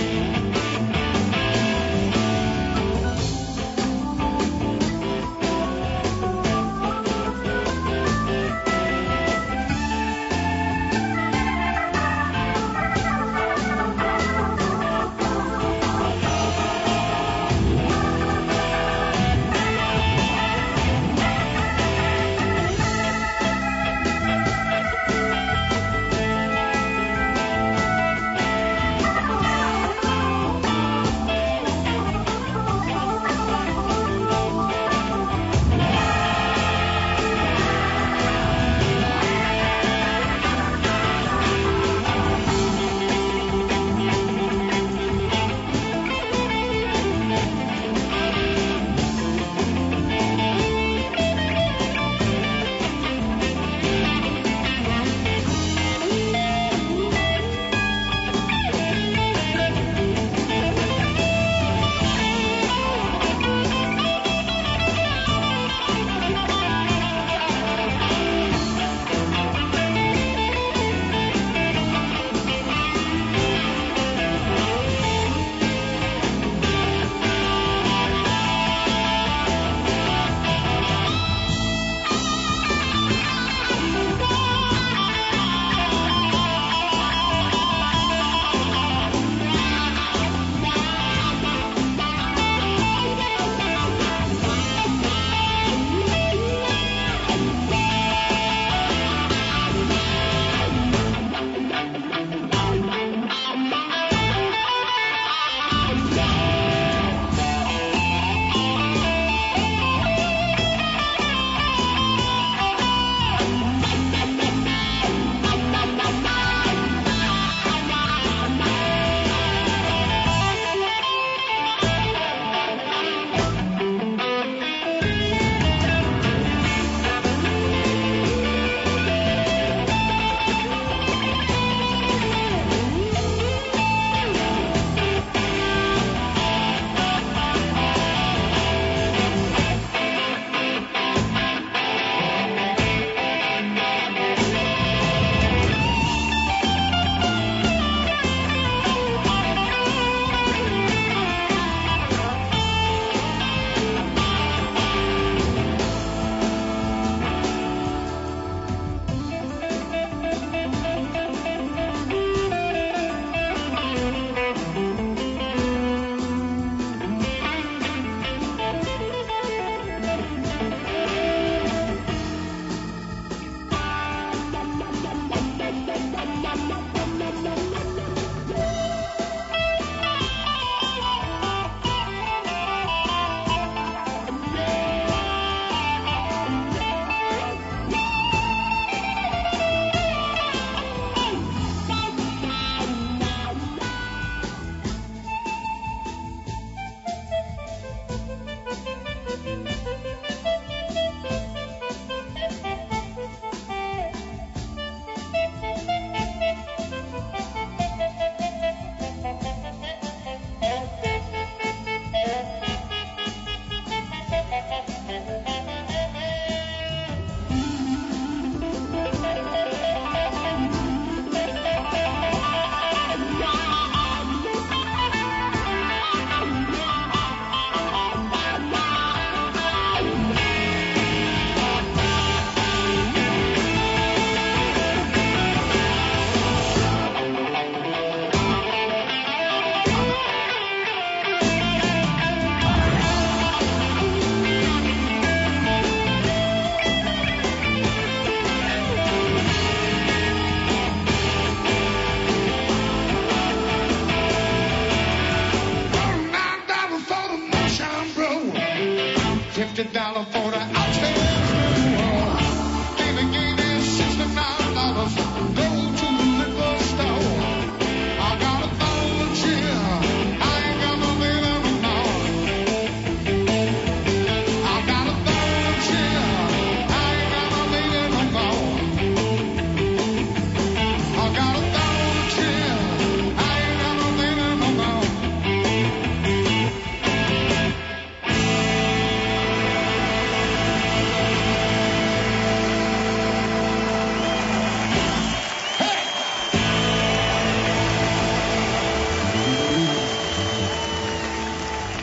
$50 for the outfit. Baby gave me $69.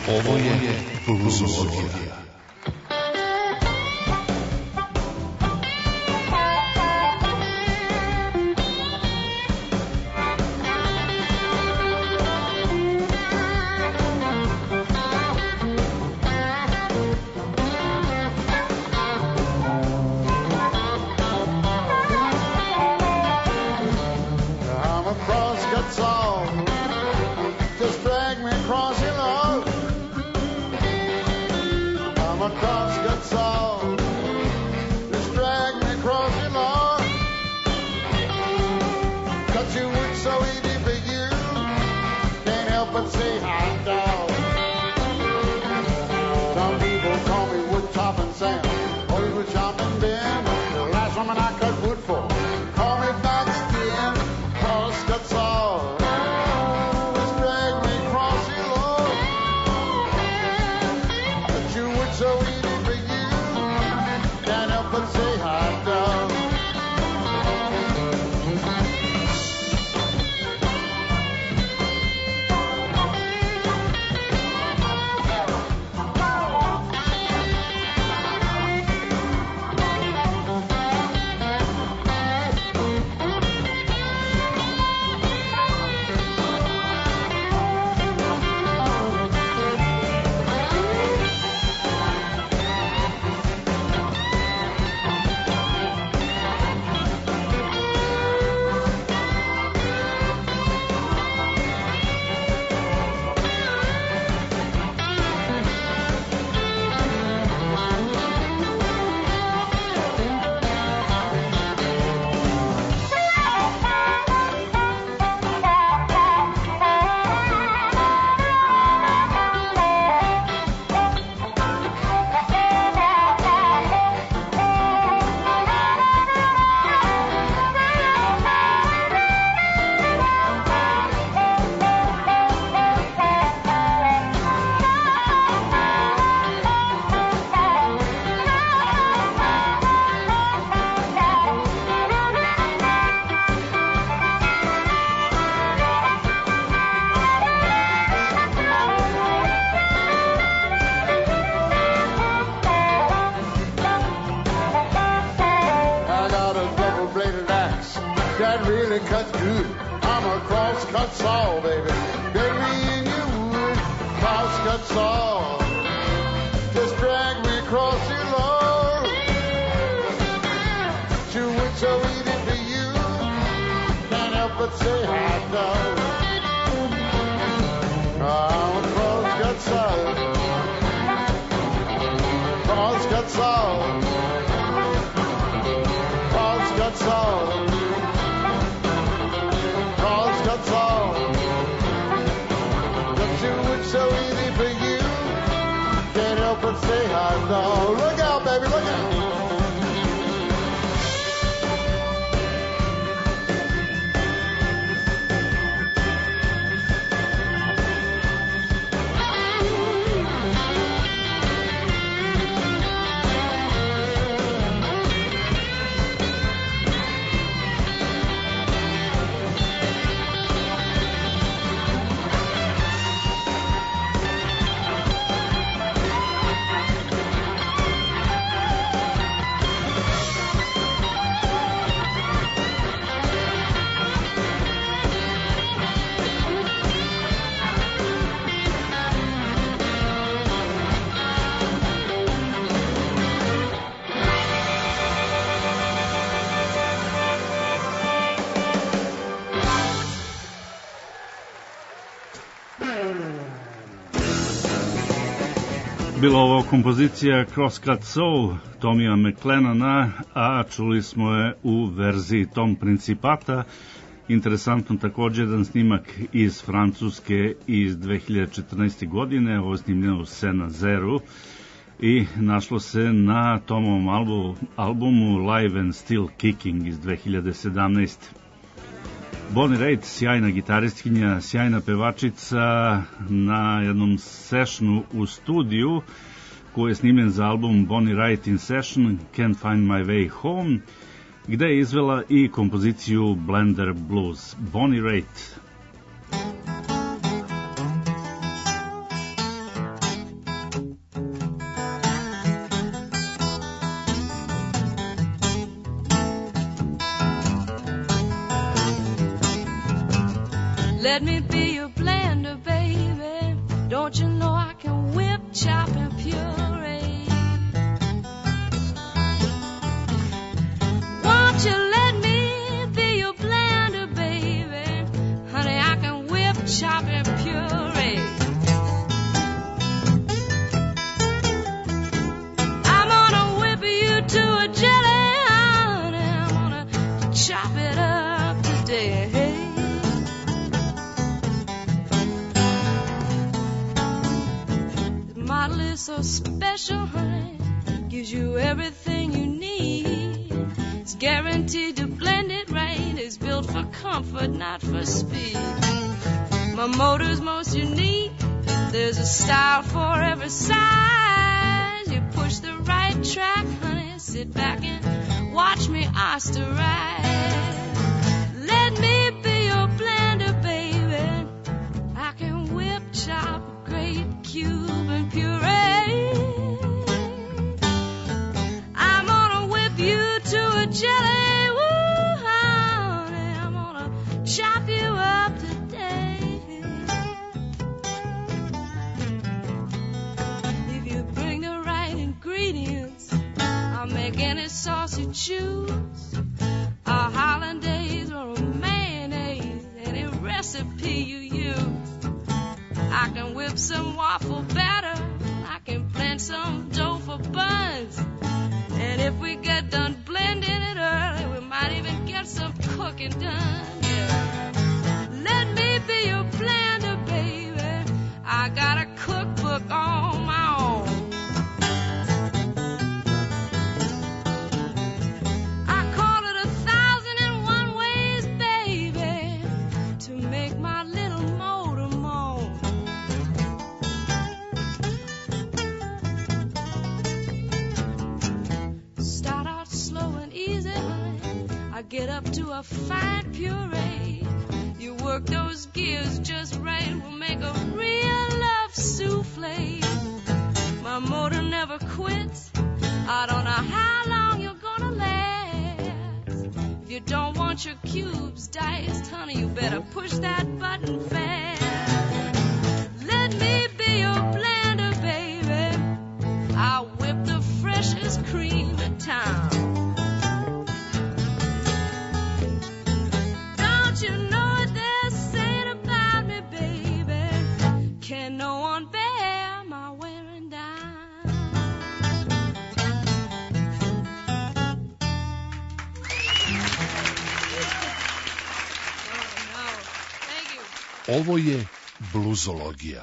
Ovo je Bluzologija. Bila ovo kompozicija Crosscut Soul Tomija McLennana, a čuli smo je u verziji Tom Principata. Interesantno takođe jedan snimak iz Francuske iz 2014. godine, ovo je snimljeno u Saint-Nazaireu i našlo se na Tomovom albumu Live and Still Kicking iz 2017. Bonnie Raitt, sjajna gitaristkinja, sjajna pevačica na jednom sessionu u studiju koji je snimljen za album Bonnie Raitt in Session, Can't Find My Way Home, gde je izvela i kompoziciju Blender Blues. Bonnie Raitt. Let me be your blender, baby. Don't you know I can whip, chop, and puree? Won't you let me be your blender, baby? Honey, I can whip, chop, and puree. I'm gonna whip you to a jelly, honey. I'm gonna chop it up today. Model is so special, honey, gives you everything you need. It's guaranteed to blend it right. It's built for comfort, not for speed. My motor's most unique. There's a style for every size. You push the right track, honey. Sit back and watch me osterize. Let me be your blender, baby. I can whip, chop, grate, cube, and puree. I'm gonna whip you to a jelly, woo, honey. I'm gonna chop you up today. If you bring the right ingredients, I'll make any sauce you choose. A hollandaise or a mayonnaise, any recipe you use. I can whip some waffle batter. I can blend some dough for buns. And if we get done blending it early, we might even get some cooking done. Yeah. Let me be your blender, baby. I got a cookbook on my own. I call it 1,001 ways, baby, to make my little motor moan. Start out slow and easy, honey. I get up to a fine puree. You work those gears just right. We'll make a real love souffle. My motor never quits. I don't know how long you're gonna last. If you don't want your cubes diced, honey, you better push that button fast. Let me be your blender, baby. I'll whip the freshest cream in town. Don't you know what they're saying about me, baby? Can no one bear my wearing down? Oh, no. Thank you. Ovo je bluzologija.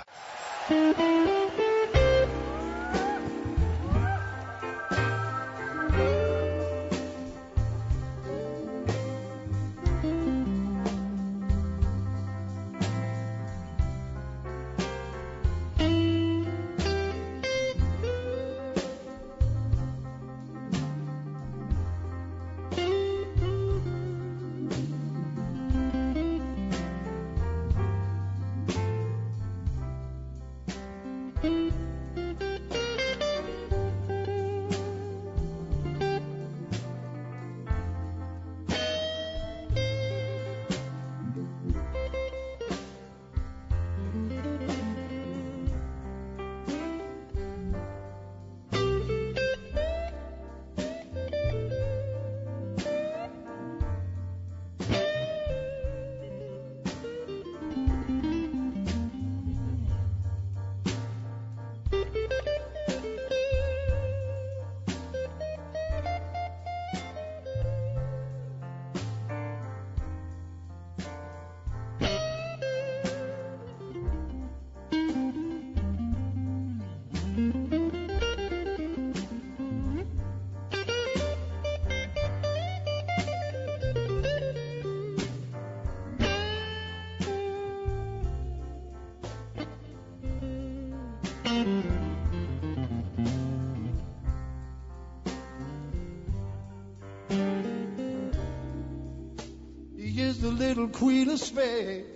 He is the little queen of Spain.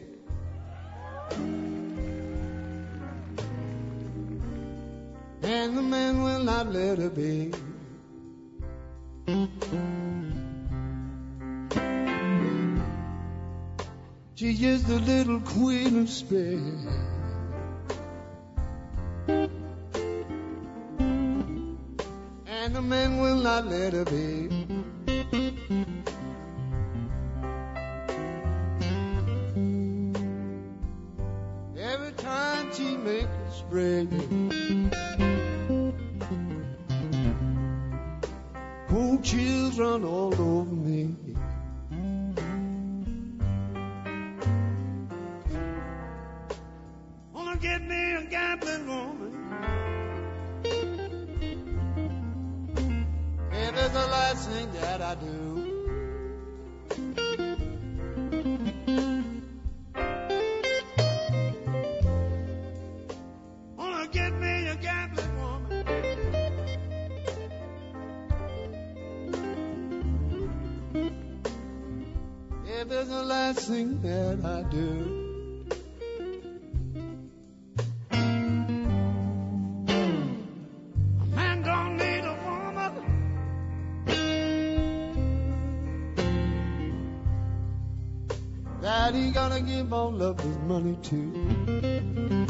And the man will not let her be. She is the little queen of Spain. And the men will not let her be. Every time she makes a spray, cold chills run all over me. Wanna get me a gambling woman. If it's the last thing that I do. Wanna get me a gambling woman. If it's the last thing that I do. That he gonna give all of his money to.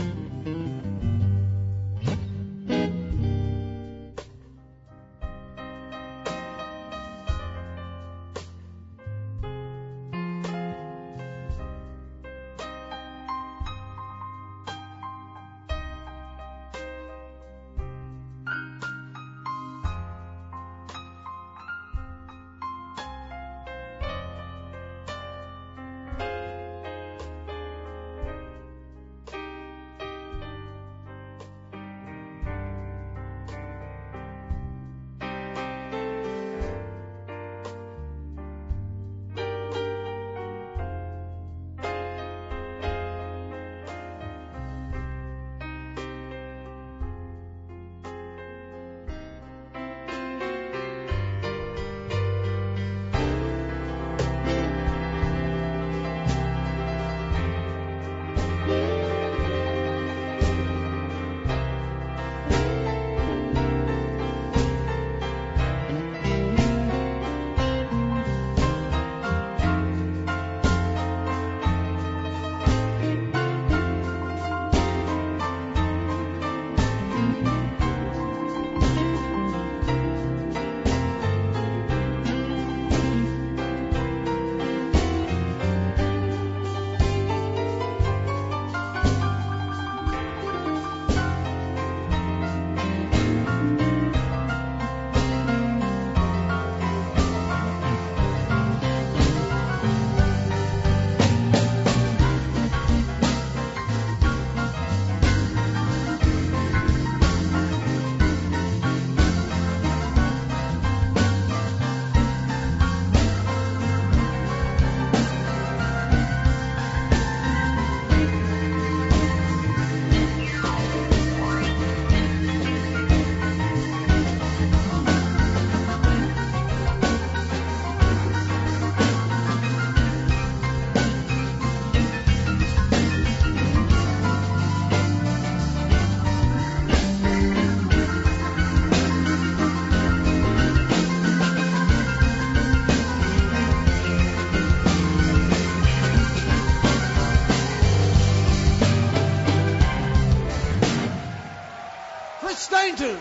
Stainton.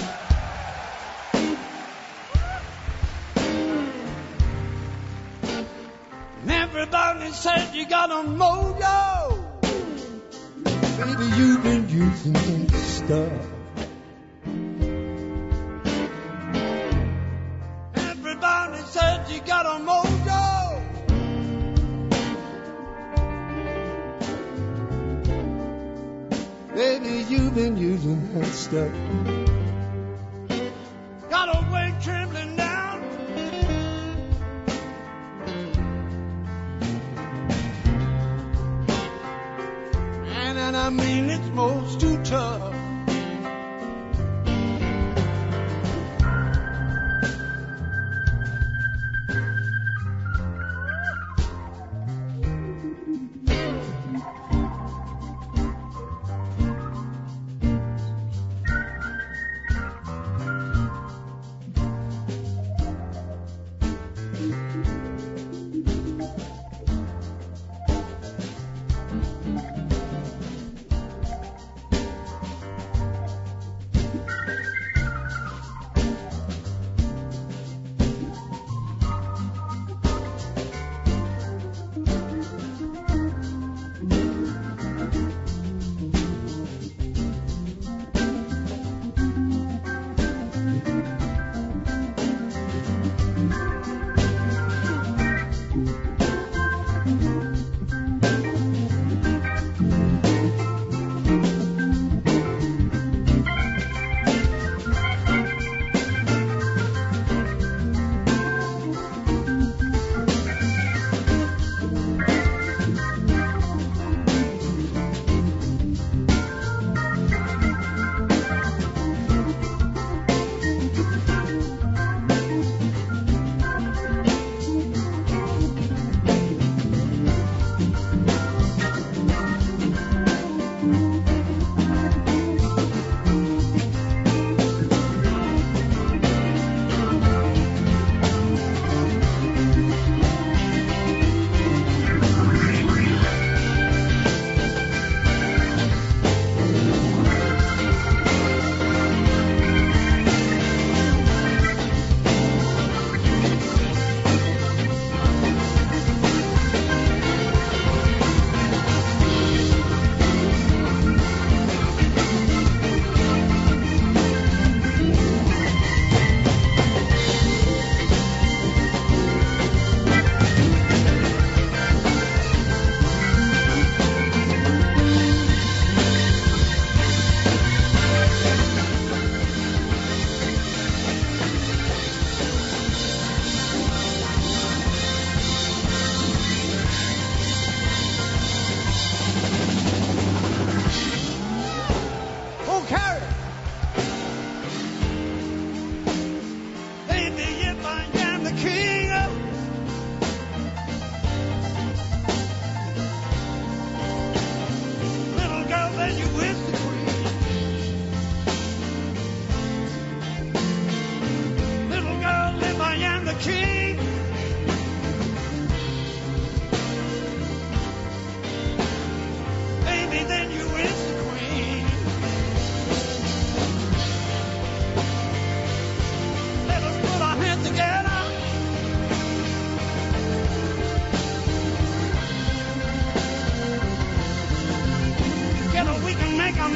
And everybody said you got a mojo. Baby, you've been using that stuff. Everybody said you got a mojo. Baby, you've been using that stuff. Got a weight trembling down. And I mean it's most too tough.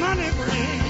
honey brings.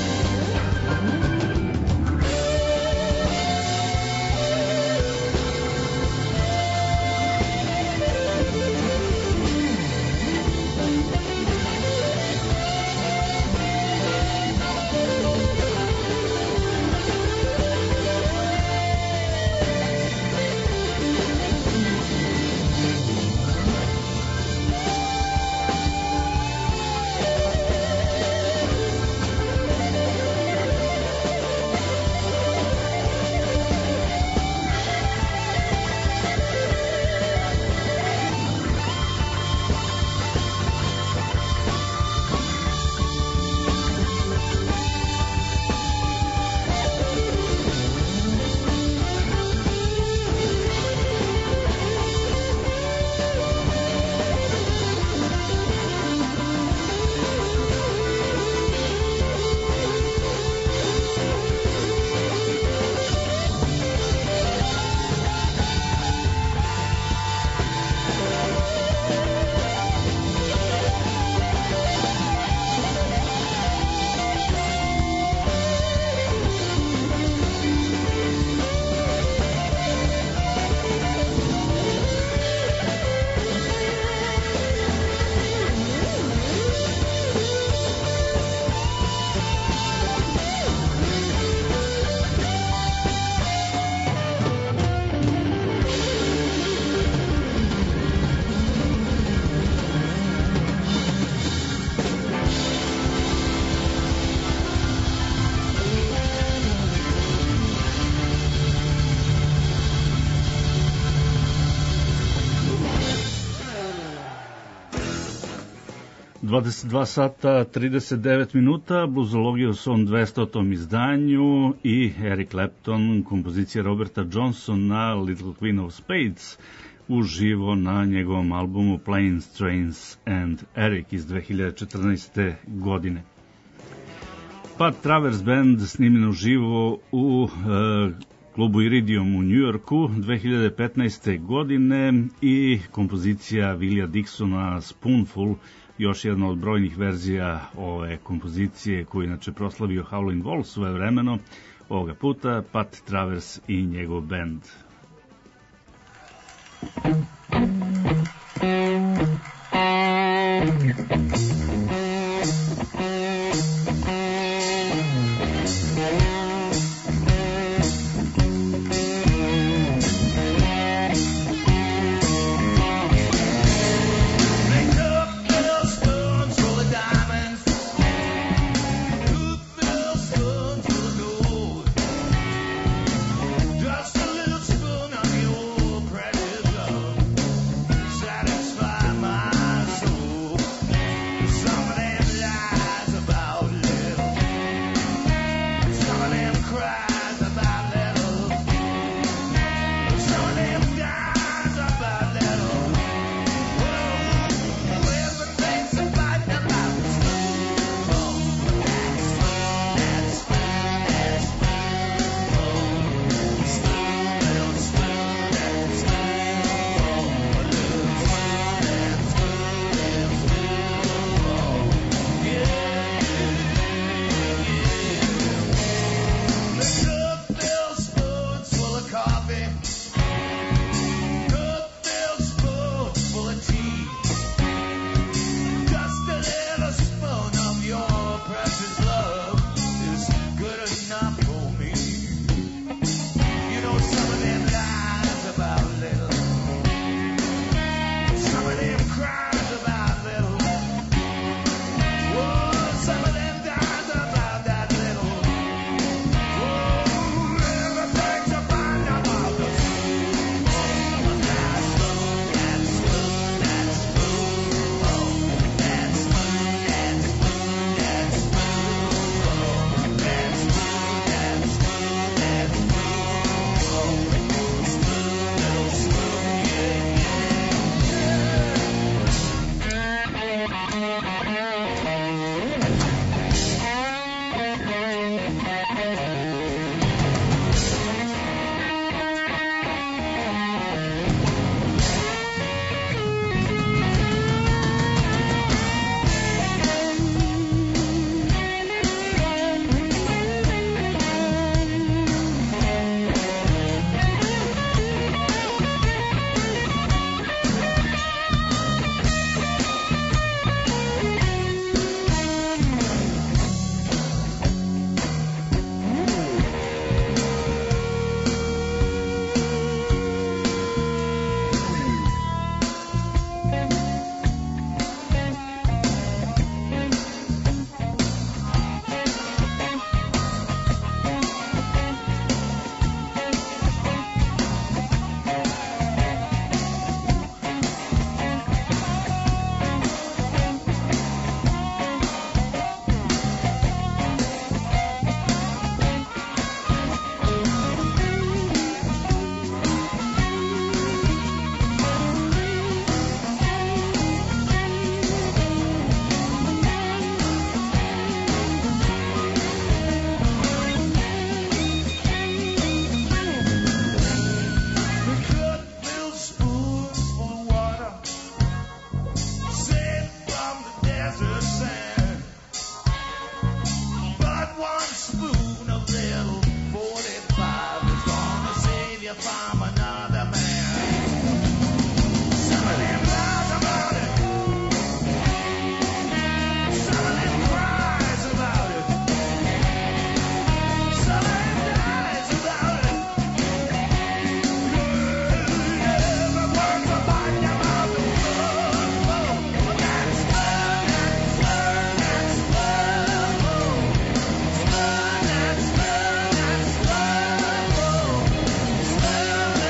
...22 sata 39 minuta, bluzologija u svom 200. izdanju i Eric Clapton, kompozicija Roberta Johnsona, Little Queen of Spades, uživo na njegovom albumu Planes, Trains and Eric iz 2014. godine. Pat Travers Band snimljen uživo u klubu Iridium u Njujorku 2015. godine i kompozicija Willija Dixona Spoonful, još jedna od brojnih verzija ove kompozicije koju inače proslavio Howlin' Wolf svoje vremeno, ovoga puta Pat Travers i njegov band. Satisfy my soul. from another man. Some of them lies about it. Some of them cries about it. Some of them dies about it. Everyone's a body about the world. That's fun, that's fun, that's fun. Fun, that's fun, that's fun.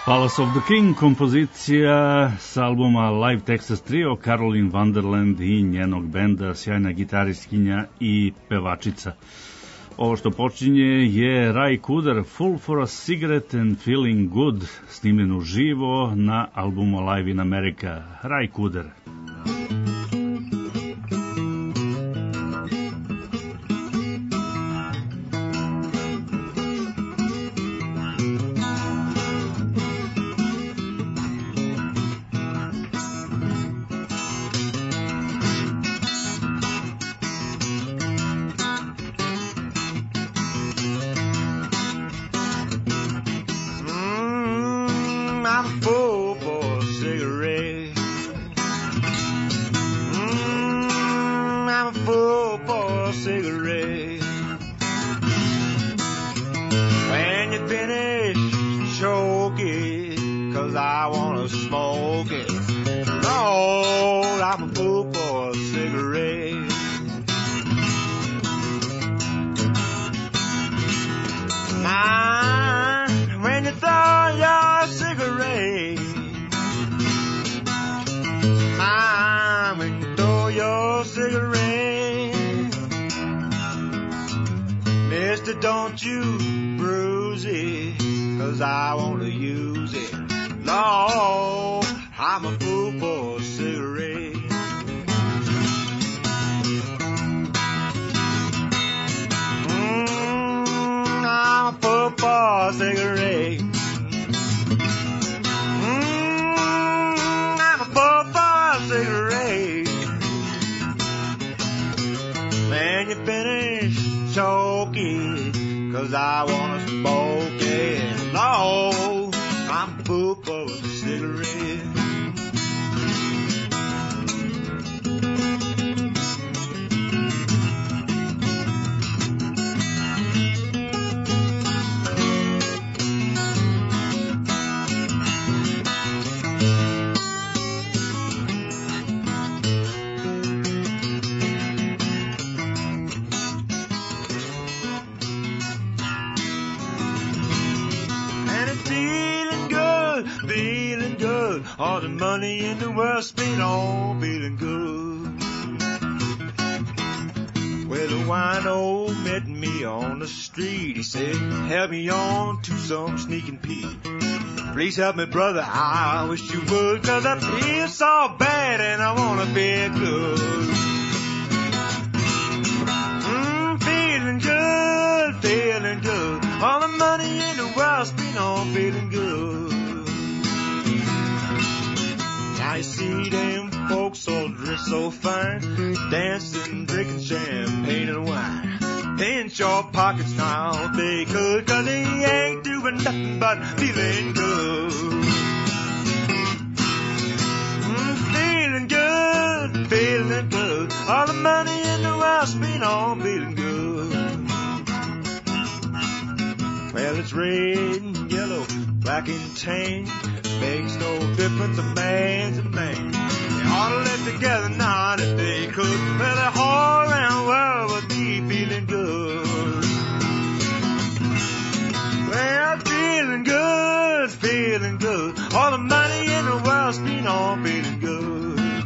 Palace of the King, kompozicija s albuma Live Texas Trio, Caroline Wonderland i njenog benda, sjajna gitaristkinja i pevačica. Ovo što počinje je Ry Cooder, Full for a Cigarette and Feeling Good, snimljen uživo na albumu Live in America. Ry Cooder. Don't you bruise it, 'cause I want to use it. Lord, I'm a fool for a cigarette. I'm a fool for a cigarette. I'm a fool for a cigarette. Man, you finished choking, 'cause I wanna smoke it. Lord, I'm a fool for a cigarette. All the money in the world spent on feeling good. Well, the wino met me on the street. He said, help me on to some sneaking Pete. Please help me, brother, I wish you would, 'cause I feel so bad and I wanna feel good. Feeling good, feeling good. All the money in the world spent on feeling good. I see them folks all dressed so fine, dancing, drinking champagne and wine. Pinch your pockets now if they could, 'cause they ain't doing nothing but feeling good. Feeling good, feeling good. All the money in the world spent on feeling good. Well, it's red and yellow, black and tan. Makes no difference, a man's a man. They ought to live together now if they could. Well, the whole round world would be feeling good. Well, feeling good, feeling good. All the money in the world's been on feeling good.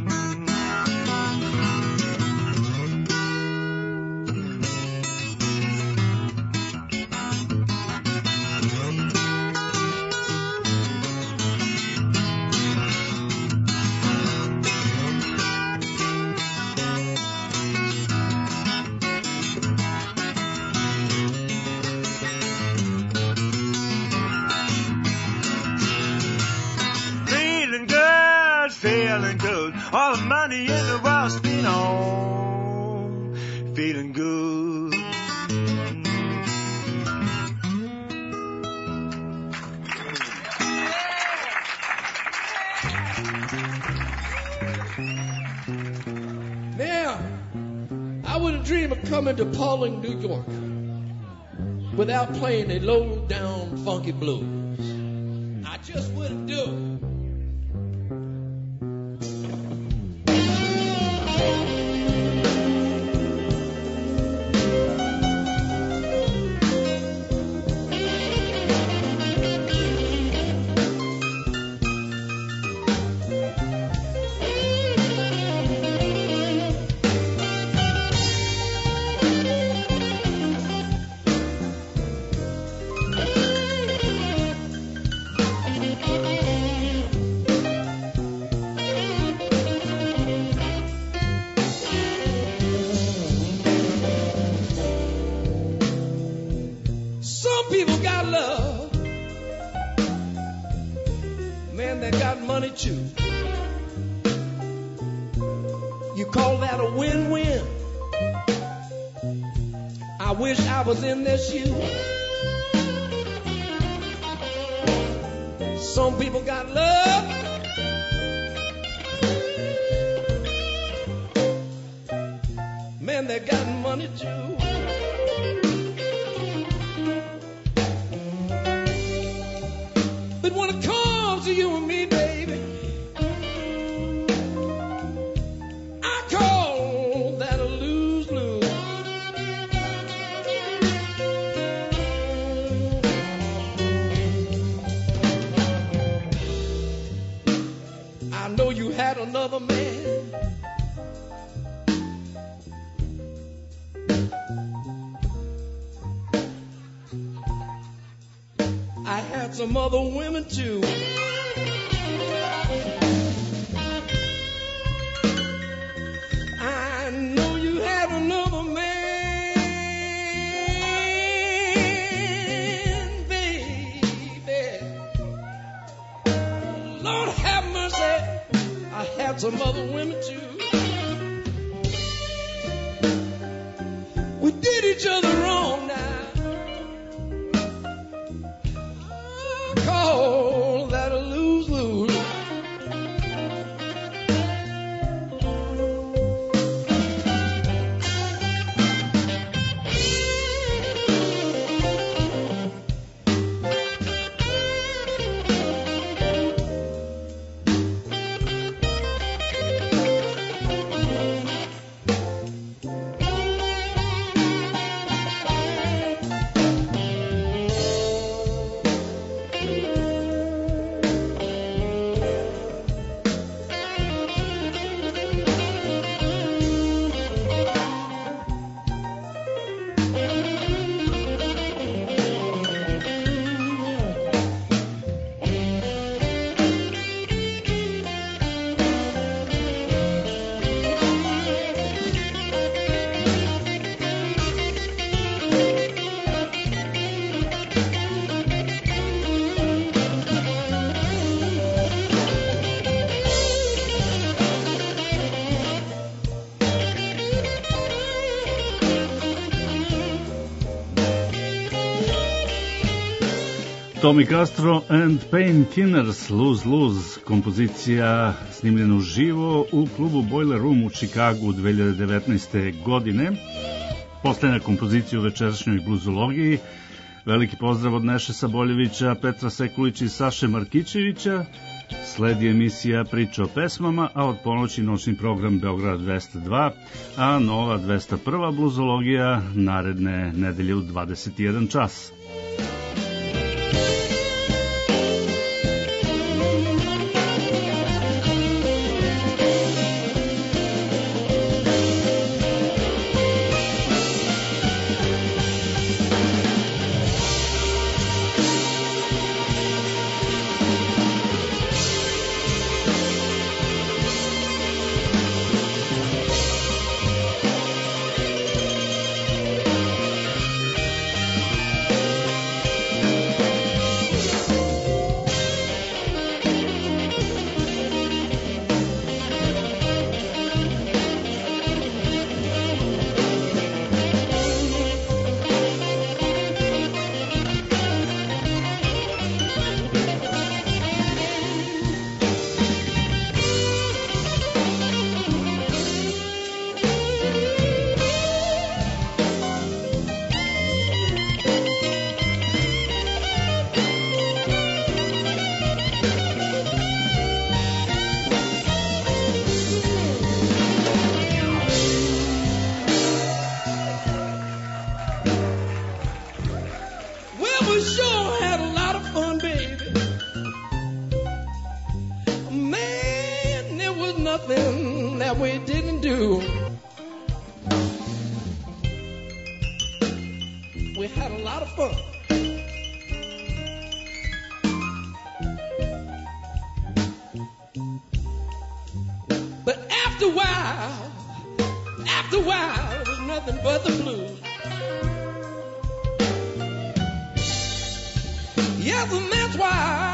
Feeling good, all the money in the world's been on feeling good. Now, I wouldn't dream of coming to Paulding, New York without playing a low-down funky blues. I just wouldn't do it. Some people got love, man, they got money too. You call that a win-win? I wish I was in their shoes. Some people got love, man, they got money too. But when it comes to you and me, baby, I call that a lose-lose. I know you had another man, I had some other women too. I know you had another man, baby. Lord have mercy, I had some other women too. We did each other wrong now. Call that a lose-lose. Tommy Castro and Painkillers, Lose Lose, kompozicija snimljena uživo u klubu Boiler Room u Čikagu 2019. godine. Poslednja kompozicija u večerašnjoj bluzologiji. Veliki pozdrav od Neše Saboljevića, Petra Sekulića i Saše Markićevića. Sledi emisija Priča o pesmama, a od ponoći noćni program Beograd 202, a nova 201. bluzologija naredne nedelje u 21 čas. nothing that we didn't do. We had a lot of fun. after a while, it was nothing but the blues. Yes, and that's why